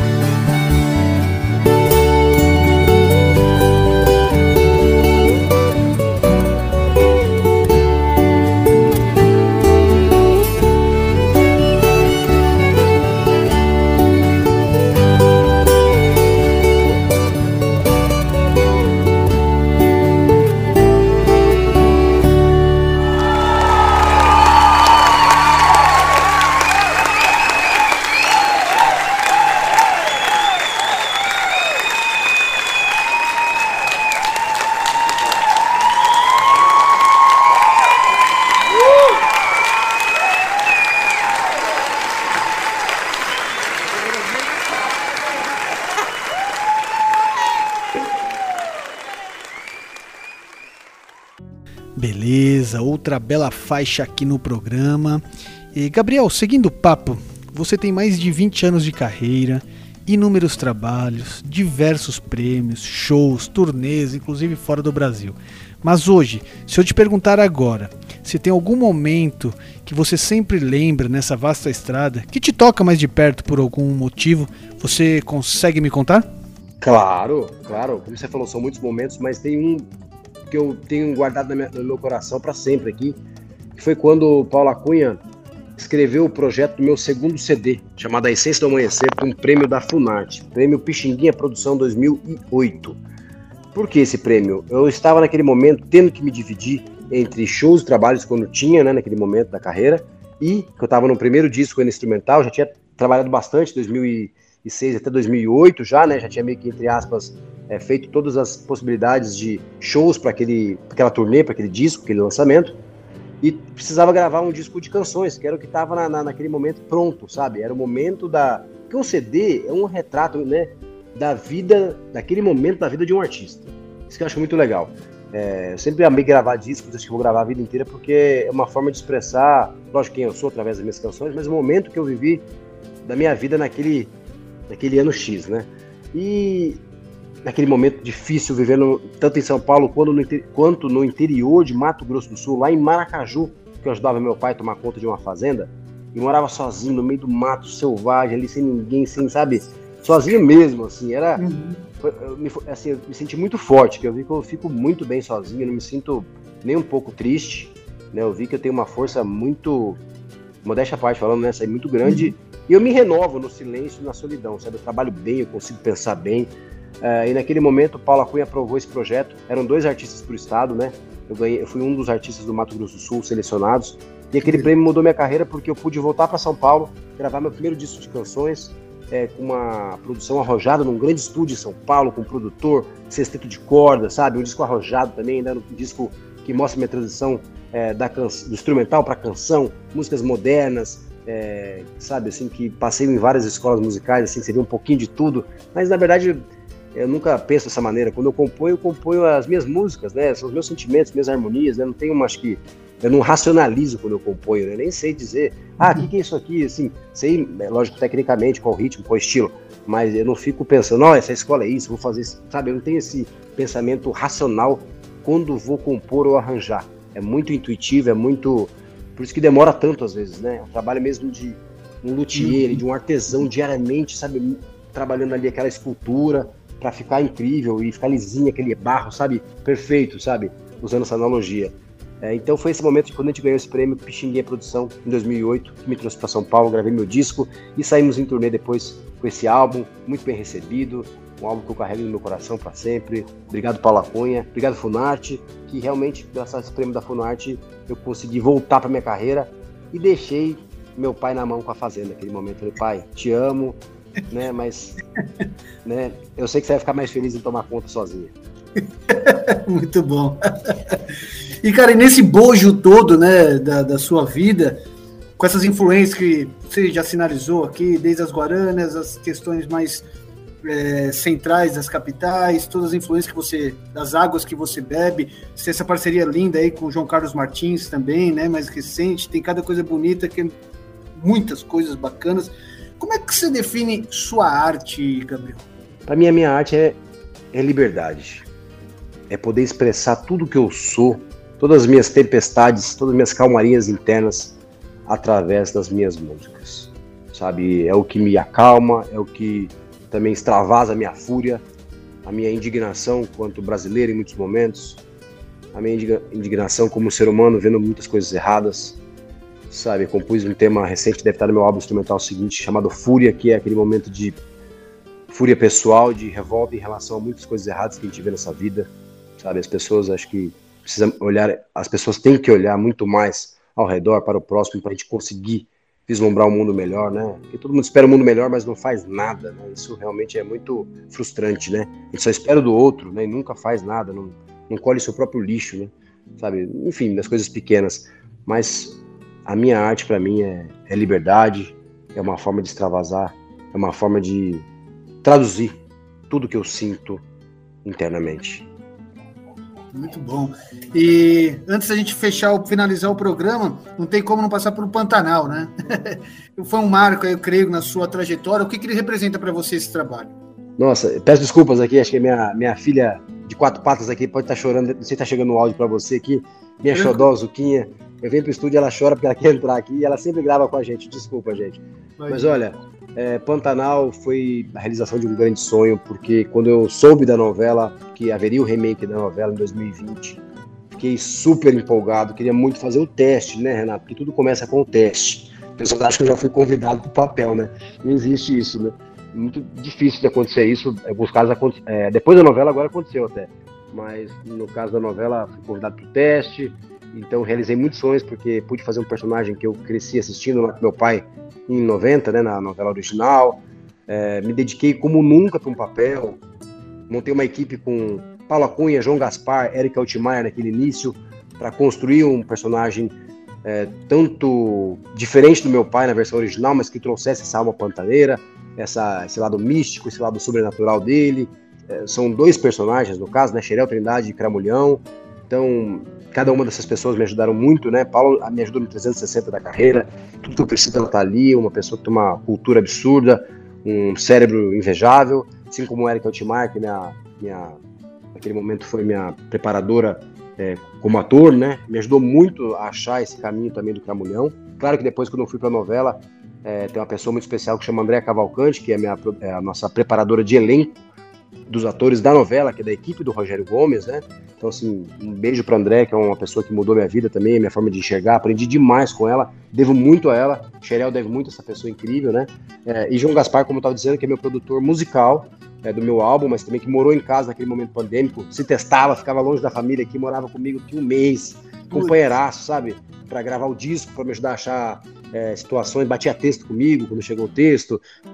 Beleza, outra bela faixa aqui no programa. E Gabriel, seguindo o papo, você tem mais de 20 anos de carreira, inúmeros trabalhos, diversos prêmios, shows, turnês, inclusive fora do Brasil. Mas hoje, se eu te perguntar agora, se tem algum momento que você sempre lembra nessa vasta estrada, que te toca mais de perto por algum motivo, você consegue me contar? Claro, como você falou, são muitos momentos, mas tem um que eu tenho guardado no meu coração para sempre aqui, que foi quando o Paulo Cunha escreveu o projeto do meu segundo CD, chamado A Essência do Amanhecer, com um prêmio da Funarte, prêmio Pixinguinha Produção 2008. Por que esse prêmio? Eu estava naquele momento tendo que me dividir entre shows e trabalhos quando tinha, né, naquele momento da carreira, e que eu estava no primeiro disco instrumental, já tinha trabalhado bastante, 2006 até 2008 já, né, já tinha meio que, entre aspas, feito todas as possibilidades de shows para aquela turnê, para aquele disco, aquele lançamento, e precisava gravar um disco de canções, que era o que estava naquele momento pronto, sabe? Era o momento porque um CD é um retrato, né, da vida, daquele momento da vida de um artista. Isso que eu acho muito legal. Eu sempre amei gravar discos, acho que vou gravar a vida inteira, porque é uma forma de expressar, lógico, quem eu sou através das minhas canções, mas o momento que eu vivi da minha vida naquele ano X, né? E naquele momento difícil, vivendo tanto em São Paulo quanto no interior de Mato Grosso do Sul, lá em Maracaju, que eu ajudava meu pai a tomar conta de uma fazenda, e morava sozinho no meio do mato selvagem, ali sem ninguém, sem, sabe, sozinho mesmo, assim, era... eu me senti muito forte, que eu vi que eu fico muito bem sozinho, não me sinto nem um pouco triste, né? Eu vi que eu tenho uma força muito, modéstia à parte falando, né, muito grande, e eu me renovo no silêncio e na solidão, sabe? Eu trabalho bem, eu consigo pensar bem. E naquele momento o Paulo Cunha aprovou esse projeto, eram 2 artistas por estado, né? Eu fui um dos artistas do Mato Grosso do Sul selecionados, e aquele prêmio mudou minha carreira porque eu pude voltar para São Paulo, gravar meu primeiro disco de canções, com uma produção arrojada num grande estúdio em São Paulo, com um produtor, sexteto de corda, sabe? Um disco arrojado também, ainda um disco que mostra minha transição do instrumental para canção, músicas modernas, sabe? Assim, que passei em várias escolas musicais, assim, seria um pouquinho de tudo, mas na verdade eu nunca penso dessa maneira. Quando eu componho as minhas músicas, né? São os meus sentimentos, minhas harmonias, né? Não tenho, acho que eu não racionalizo quando eu componho, né? Nem sei dizer, o que é isso aqui, assim, sei, lógico, tecnicamente, qual ritmo, qual estilo, mas eu não fico pensando, essa escola é isso, vou fazer isso, sabe? Eu não tenho esse pensamento racional quando vou compor ou arranjar. É muito intuitivo, por isso que demora tanto às vezes, né? O trabalho mesmo de um luthier, de um artesão diariamente, sabe? Trabalhando ali aquela escultura para ficar incrível e ficar lisinho, aquele barro, sabe? Perfeito, sabe? Usando essa analogia. Então foi esse momento que quando a gente ganhou esse prêmio Pixinguinha Produção em 2008, que me trouxe para São Paulo, gravei meu disco e saímos em turnê depois com esse álbum, muito bem recebido, um álbum que eu carrego no meu coração para sempre. Obrigado, Paulo Cunha, obrigado, Funarte, que realmente, graças a esse prêmio da Funarte, eu consegui voltar para minha carreira e deixei meu pai na mão com a fazenda naquele momento. Eu falei, pai, te amo, né, mas né, eu sei que você vai ficar mais feliz em tomar conta sozinha. Muito bom. E, cara, nesse bojo todo, né, da sua vida, com essas influências que você já sinalizou aqui, desde as Guaranas, as questões mais centrais das capitais, todas as influências das águas que você bebe, você tem essa parceria linda aí com o João Carlos Martins também, né, mais recente, tem cada coisa bonita, muitas coisas bacanas. Como é que você define sua arte, Gabriel? Para mim, a minha arte é liberdade. É poder expressar tudo que eu sou, todas as minhas tempestades, todas as minhas calmarias internas, através das minhas músicas. Sabe? É o que me acalma, é o que também extravasa a minha fúria, a minha indignação quanto brasileiro em muitos momentos, a minha indignação como ser humano vendo muitas coisas erradas. Sabe? Eu compus um tema recente, deve estar no meu álbum instrumental seguinte, chamado Fúria, que é aquele momento de fúria pessoal, de revolta em relação a muitas coisas erradas que a gente vê nessa vida. Sabe? As pessoas, acho que precisam olhar, as pessoas têm que olhar muito mais ao redor, para o próximo, para a gente conseguir vislumbrar um mundo melhor, né? Porque todo mundo espera um mundo melhor, mas não faz nada, né? Isso realmente é muito frustrante, né? A gente só espera do outro, né? E nunca faz nada, não colhe seu próprio lixo, né? Sabe? Enfim, das coisas pequenas. Mas a minha arte, para mim, é liberdade, é uma forma de extravasar, é uma forma de traduzir tudo que eu sinto internamente. Muito bom. E antes da gente finalizar o programa, não tem como não passar pelo Pantanal, né? Foi um marco, eu creio, na sua trajetória. O que ele representa para você esse trabalho? Nossa, peço desculpas aqui, acho que minha filha de 4 patas aqui pode estar chorando, não sei se está chegando um áudio para você aqui, minha xodó, Zuquinha. Eu venho pro estúdio e ela chora porque ela quer entrar aqui e ela sempre grava com a gente, desculpa, gente. Mas olha, Pantanal foi a realização de um grande sonho, porque quando eu soube da novela, que haveria o remake da novela em 2020, fiquei super empolgado, queria muito fazer o teste, né, Renato? Porque tudo começa com o teste. As pessoas acham que eu já fui convidado pro papel, né? Não existe isso, né? Muito difícil de acontecer isso, em alguns casos, depois da novela agora aconteceu até, mas no caso da novela fui convidado pro teste. Então realizei muitos sonhos, porque pude fazer um personagem que eu cresci assistindo lá com meu pai em 90, né, na novela original. Me dediquei como nunca para um papel. Montei uma equipe com Paula Cunha, João Gaspar, Érica Altmaier naquele início, para construir um personagem tanto diferente do meu pai na versão original, mas que trouxesse essa alma pantaneira, esse lado místico, esse lado sobrenatural dele. São 2 personagens, no caso, né, Xerel Trindade e Cramulhão. Então, cada uma dessas pessoas me ajudaram muito, né? Paulo me ajudou no 360 da carreira, tudo que eu preciso ela tá ali, uma pessoa que tem uma cultura absurda, um cérebro invejável, assim como Érica Altmaier, que naquele momento foi minha preparadora como ator, né? Me ajudou muito a achar esse caminho também do Cramulhão. Claro que depois, quando eu fui para a novela, tem uma pessoa muito especial que chama Andréa Cavalcante, que é a nossa preparadora de elenco dos atores da novela, que é da equipe do Rogério Gomes, né? Então, assim, um beijo para André, que é uma pessoa que mudou minha vida também, minha forma de enxergar, aprendi demais com ela, devo muito a ela, Xerel deve muito a essa pessoa incrível, né? E João Gaspar, como eu estava dizendo, que é meu produtor musical do meu álbum, mas também que morou em casa naquele momento pandêmico, se testava, ficava longe da família aqui, morava comigo aqui um mês, companheiraço, sabe? Para gravar o disco, para me ajudar a achar situações, batia texto comigo quando chegou o texto,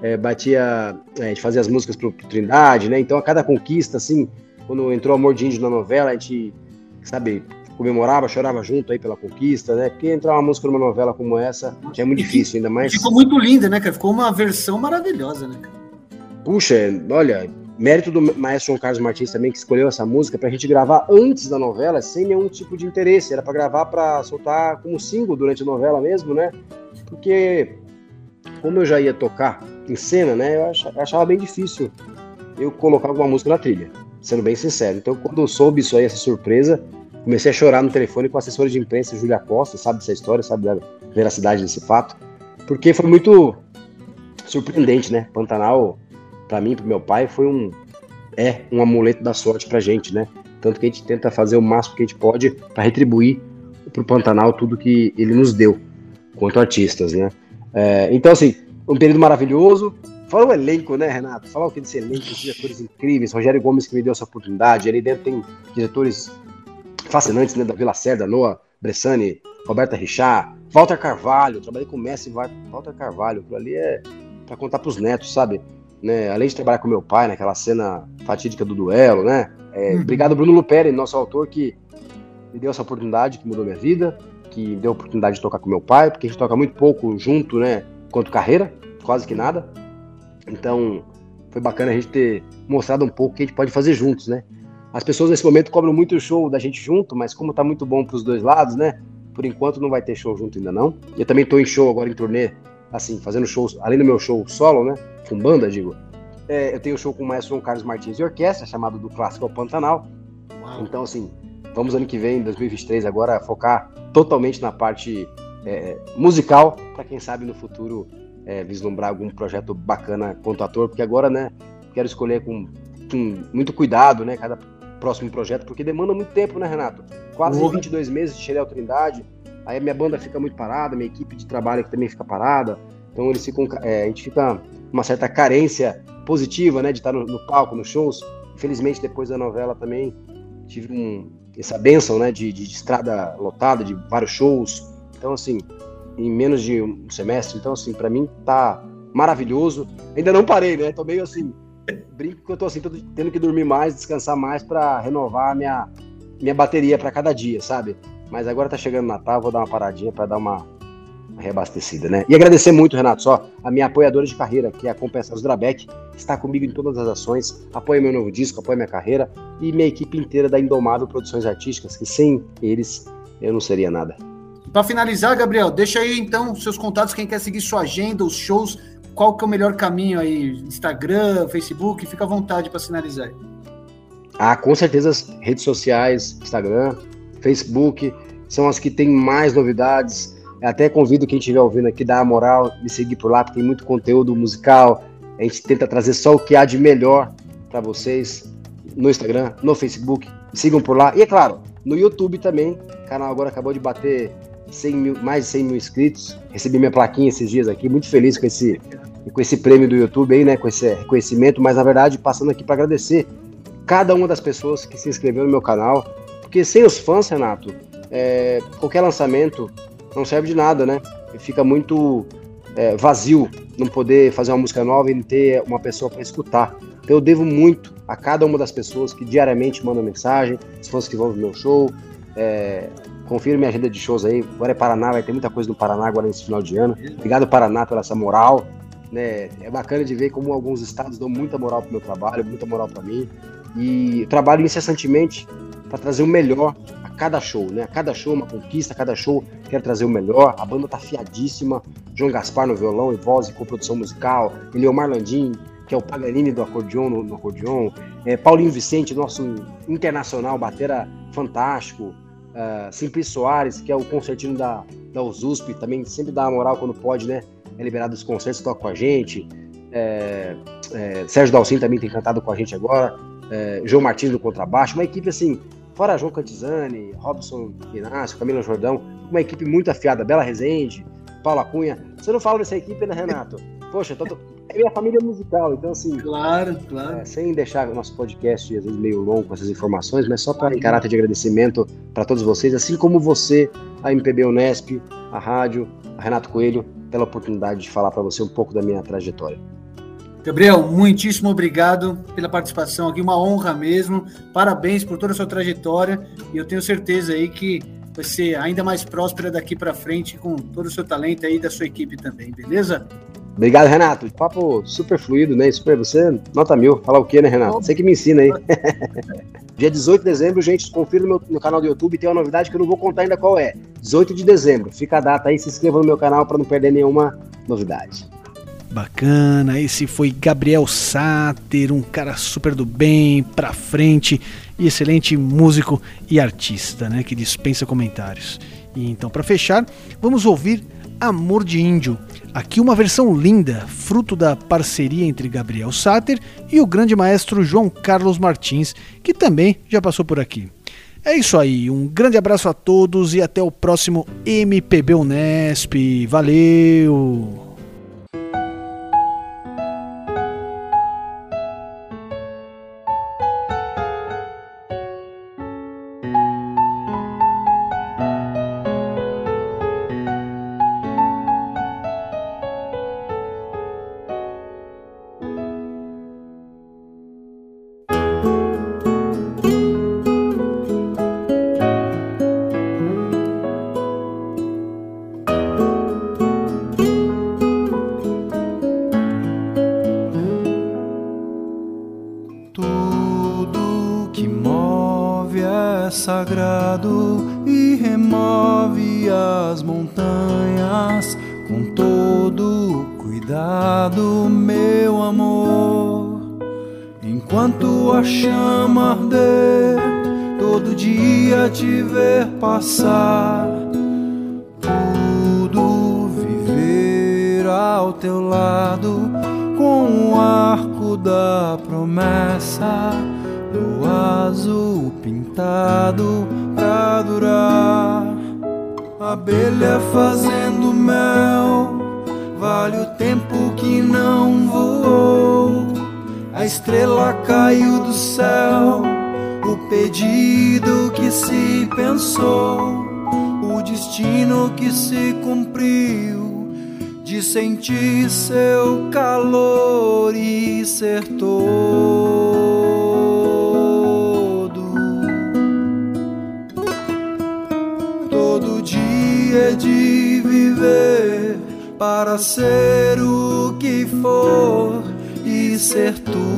a gente fazia as músicas pro Trindade, né? Então a cada conquista, assim, quando entrou Amor de Índio na novela, a gente, sabe, comemorava, chorava junto aí pela conquista, né? Porque entrar uma música numa novela como essa já é muito difícil, ainda mais. Ficou muito linda, né, cara? Ficou uma versão maravilhosa, né, cara? Puxa, olha, mérito do maestro João Carlos Martins também, que escolheu essa música pra gente gravar antes da novela, sem nenhum tipo de interesse. Era pra gravar pra soltar como single durante a novela mesmo, né? Porque, como eu já ia tocar em cena, né, eu achava bem difícil eu colocar alguma música na trilha, sendo bem sincero. Então, quando eu soube isso aí, essa surpresa, comecei a chorar no telefone com a assessora de imprensa, Júlia Costa, sabe dessa história, sabe da veracidade desse fato, porque foi muito surpreendente, né? Pantanal, pra mim, pro meu pai, foi um amuleto da sorte pra gente, né? Tanto que a gente tenta fazer o máximo que a gente pode para retribuir pro Pantanal tudo que ele nos deu, quanto artistas, né? Então, assim, um período maravilhoso. Fala o elenco, né, Renato? Fala o que desse elenco, os diretores incríveis, Rogério Gomes que me deu essa oportunidade, ali dentro tem diretores fascinantes, né, Davi Lacerda, Noah Bressani, Roberta Richard, Walter Carvalho, trabalhei com o Messi Walter Carvalho, aquilo ali é pra contar pros netos, sabe? Né? Além de trabalhar com meu pai naquela cena fatídica do duelo, né? Obrigado, Bruno Luperi, nosso autor, que me deu essa oportunidade, que mudou minha vida, que deu a oportunidade de tocar com meu pai, porque a gente toca muito pouco junto, né, quanto carreira, quase que nada. Então, foi bacana a gente ter mostrado um pouco o que a gente pode fazer juntos, né? As pessoas nesse momento cobram muito o show da gente junto, mas como tá muito bom pros dois lados, né? Por enquanto não vai ter show junto ainda não. E eu também tô em show agora, em turnê, assim, fazendo shows, além do meu show solo, né? Com banda, digo. Eu tenho show com o maestro João Carlos Martins e orquestra, chamado do Clássico ao Pantanal. Uau. Então, assim, vamos ano que vem, 2023, agora focar totalmente na parte musical, para quem sabe no futuro vislumbrar algum projeto bacana quanto ator, porque agora, né, quero escolher com muito cuidado, né, cada próximo projeto, porque demanda muito tempo, né, Renato? Quase 22 meses de Xeriel Trindade, aí a minha banda fica muito parada, minha equipe de trabalho aqui também fica parada, então eles ficam, a gente fica uma certa carência positiva, né, de estar no palco, nos shows. Infelizmente, depois da novela também tive essa bênção, né, de estrada lotada, de vários shows. Então, assim, em menos de um semestre, então, assim, pra mim tá maravilhoso. Ainda não parei, né? Tô meio assim, brinco que eu tô assim, tendo que dormir mais, descansar mais pra renovar a minha bateria pra cada dia, sabe? Mas agora tá chegando o Natal, vou dar uma paradinha pra dar uma reabastecida, né? E agradecer muito, Renato, só a minha apoiadora de carreira, que é a Compensados Drabeck, está comigo em todas as ações, apoia meu novo disco, apoia minha carreira, e minha equipe inteira da Indomável Produções Artísticas, que sem eles eu não seria nada. Para finalizar, Gabriel, deixa aí então seus contatos, quem quer seguir sua agenda, os shows, qual que é o melhor caminho aí? Instagram, Facebook, fica à vontade para finalizar. Com certeza as redes sociais, Instagram, Facebook, são as que têm mais novidades. Até convido quem estiver ouvindo aqui, dar a moral, me seguir por lá, porque tem muito conteúdo musical. A gente tenta trazer só o que há de melhor para vocês no Instagram, no Facebook. Sigam por lá. E é claro, no YouTube também. O canal agora acabou de bater mais de 100 mil inscritos. Recebi minha plaquinha esses dias aqui. Muito feliz com esse prêmio do YouTube aí, né? Com esse reconhecimento. Mas, na verdade, passando aqui para agradecer cada uma das pessoas que se inscreveu no meu canal. Porque sem os fãs, Renato, qualquer lançamento não serve de nada, né? Fica muito vazio não poder fazer uma música nova e não ter uma pessoa para escutar. Então eu devo muito a cada uma das pessoas que diariamente mandam mensagem, os fãs que vão no meu show. Confira minha agenda de shows aí. Agora é Paraná, vai ter muita coisa no Paraná agora nesse final de ano. Obrigado, Paraná, pela essa moral, né? É bacana de ver como alguns estados dão muita moral pro meu trabalho, muita moral para mim. E eu trabalho incessantemente para trazer o melhor a cada show, né? A cada show uma conquista, a cada show quero trazer o melhor. A banda tá afiadíssima. João Gaspar no violão e voz e coprodução musical. Eliomar Landim, que é o Paganini do acordeon no acordeon. Paulinho Vicente, nosso internacional, batera fantástico. Simplício Soares, que é o concertino da USP, também sempre dá uma moral quando pode, né? É liberado dos concertos, toca com a gente. Sérgio Dalcin também tem cantado com a gente agora. João Martins do contrabaixo, uma equipe assim, fora João Cantizani, Robson Inácio, Camila Jordão, uma equipe muito afiada, Bela Rezende, Paula Cunha. Você não fala dessa equipe, né, Renato? Poxa, é minha família musical, então assim... Claro. Sem deixar o nosso podcast, às vezes, meio longo com essas informações, mas só em caráter de agradecimento para todos vocês, assim como você, a MPB Unesp, a rádio, a Renato Coelho, pela oportunidade de falar para você um pouco da minha trajetória. Gabriel, muitíssimo obrigado pela participação aqui, uma honra mesmo, parabéns por toda a sua trajetória e eu tenho certeza aí que vai ser ainda mais próspera daqui para frente com todo o seu talento aí da sua equipe também, beleza? Obrigado, Renato. Papo super fluido, né? Você nota 1000. Falar o quê, né, Renato? Você que me ensina aí. Dia 18 de dezembro, gente, confira no canal do YouTube, tem uma novidade que eu não vou contar ainda qual é. 18 de dezembro. Fica a data aí, se inscreva no meu canal para não perder nenhuma novidade. Bacana, esse foi Gabriel Sater, um cara super do bem, pra frente e excelente músico e artista, né, que dispensa comentários. E então, para fechar, vamos ouvir Amor de Índio. Aqui uma versão linda, fruto da parceria entre Gabriel Sater e o grande maestro João Carlos Martins, que também já passou por aqui. É isso aí, um grande abraço a todos e até o próximo MPB Unesp. Valeu! que move é sagrado e remove as montanhas com todo cuidado, meu amor. Enquanto a chama arder, todo dia te ver passar, tudo viver ao teu lado, com o arco da promessa, do azul pintado pra durar. Abelha fazendo mel, vale o tempo que não voou. A estrela caiu do céu, o pedido que se pensou, o destino que se cumpriu, de sentir seu calor e ser todo dia de viver para ser o que for e ser tudo.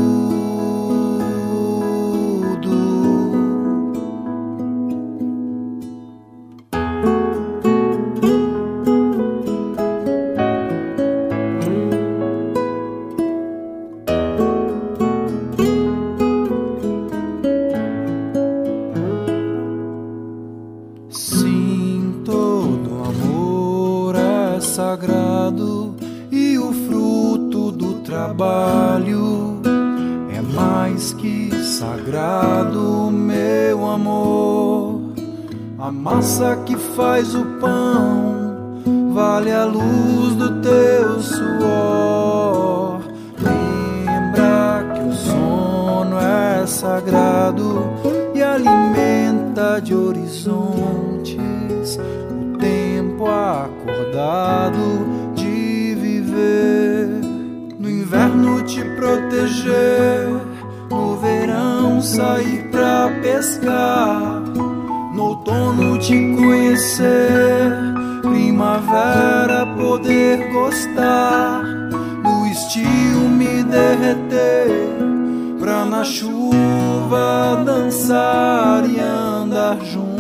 Sim, todo amor é sagrado e o fruto do trabalho é mais que sagrado, meu amor. A massa que faz o pão vale a luz do teu suor. Lembra que o sono é sagrado e alimenta de horizontes o tempo acordado de viver. No inverno te proteger, no verão sair pra pescar, no outono te conhecer, primavera poder gostar, no estio me derreter, pra na chuva dançar e andar junto.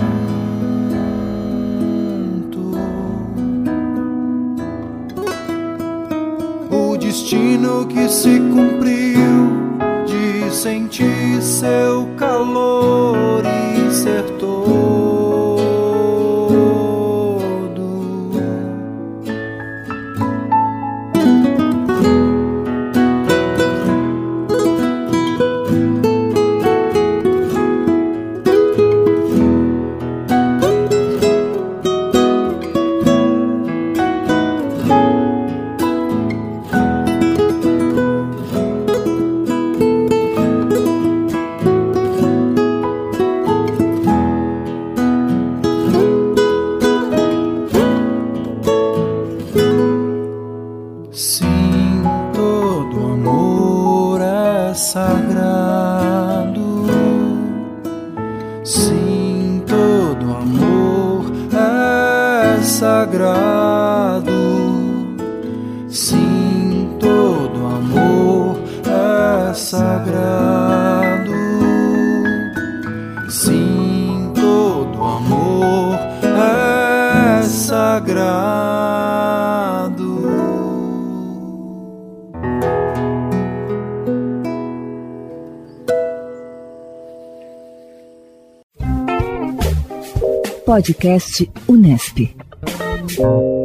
O destino que se cumpriu, de sentir seu calor e ser todo. Sim, todo amor é sagrado. Sim, todo amor é sagrado. Sim, todo amor é sagrado. Sim, todo amor é sagrado. Podcast Unesp.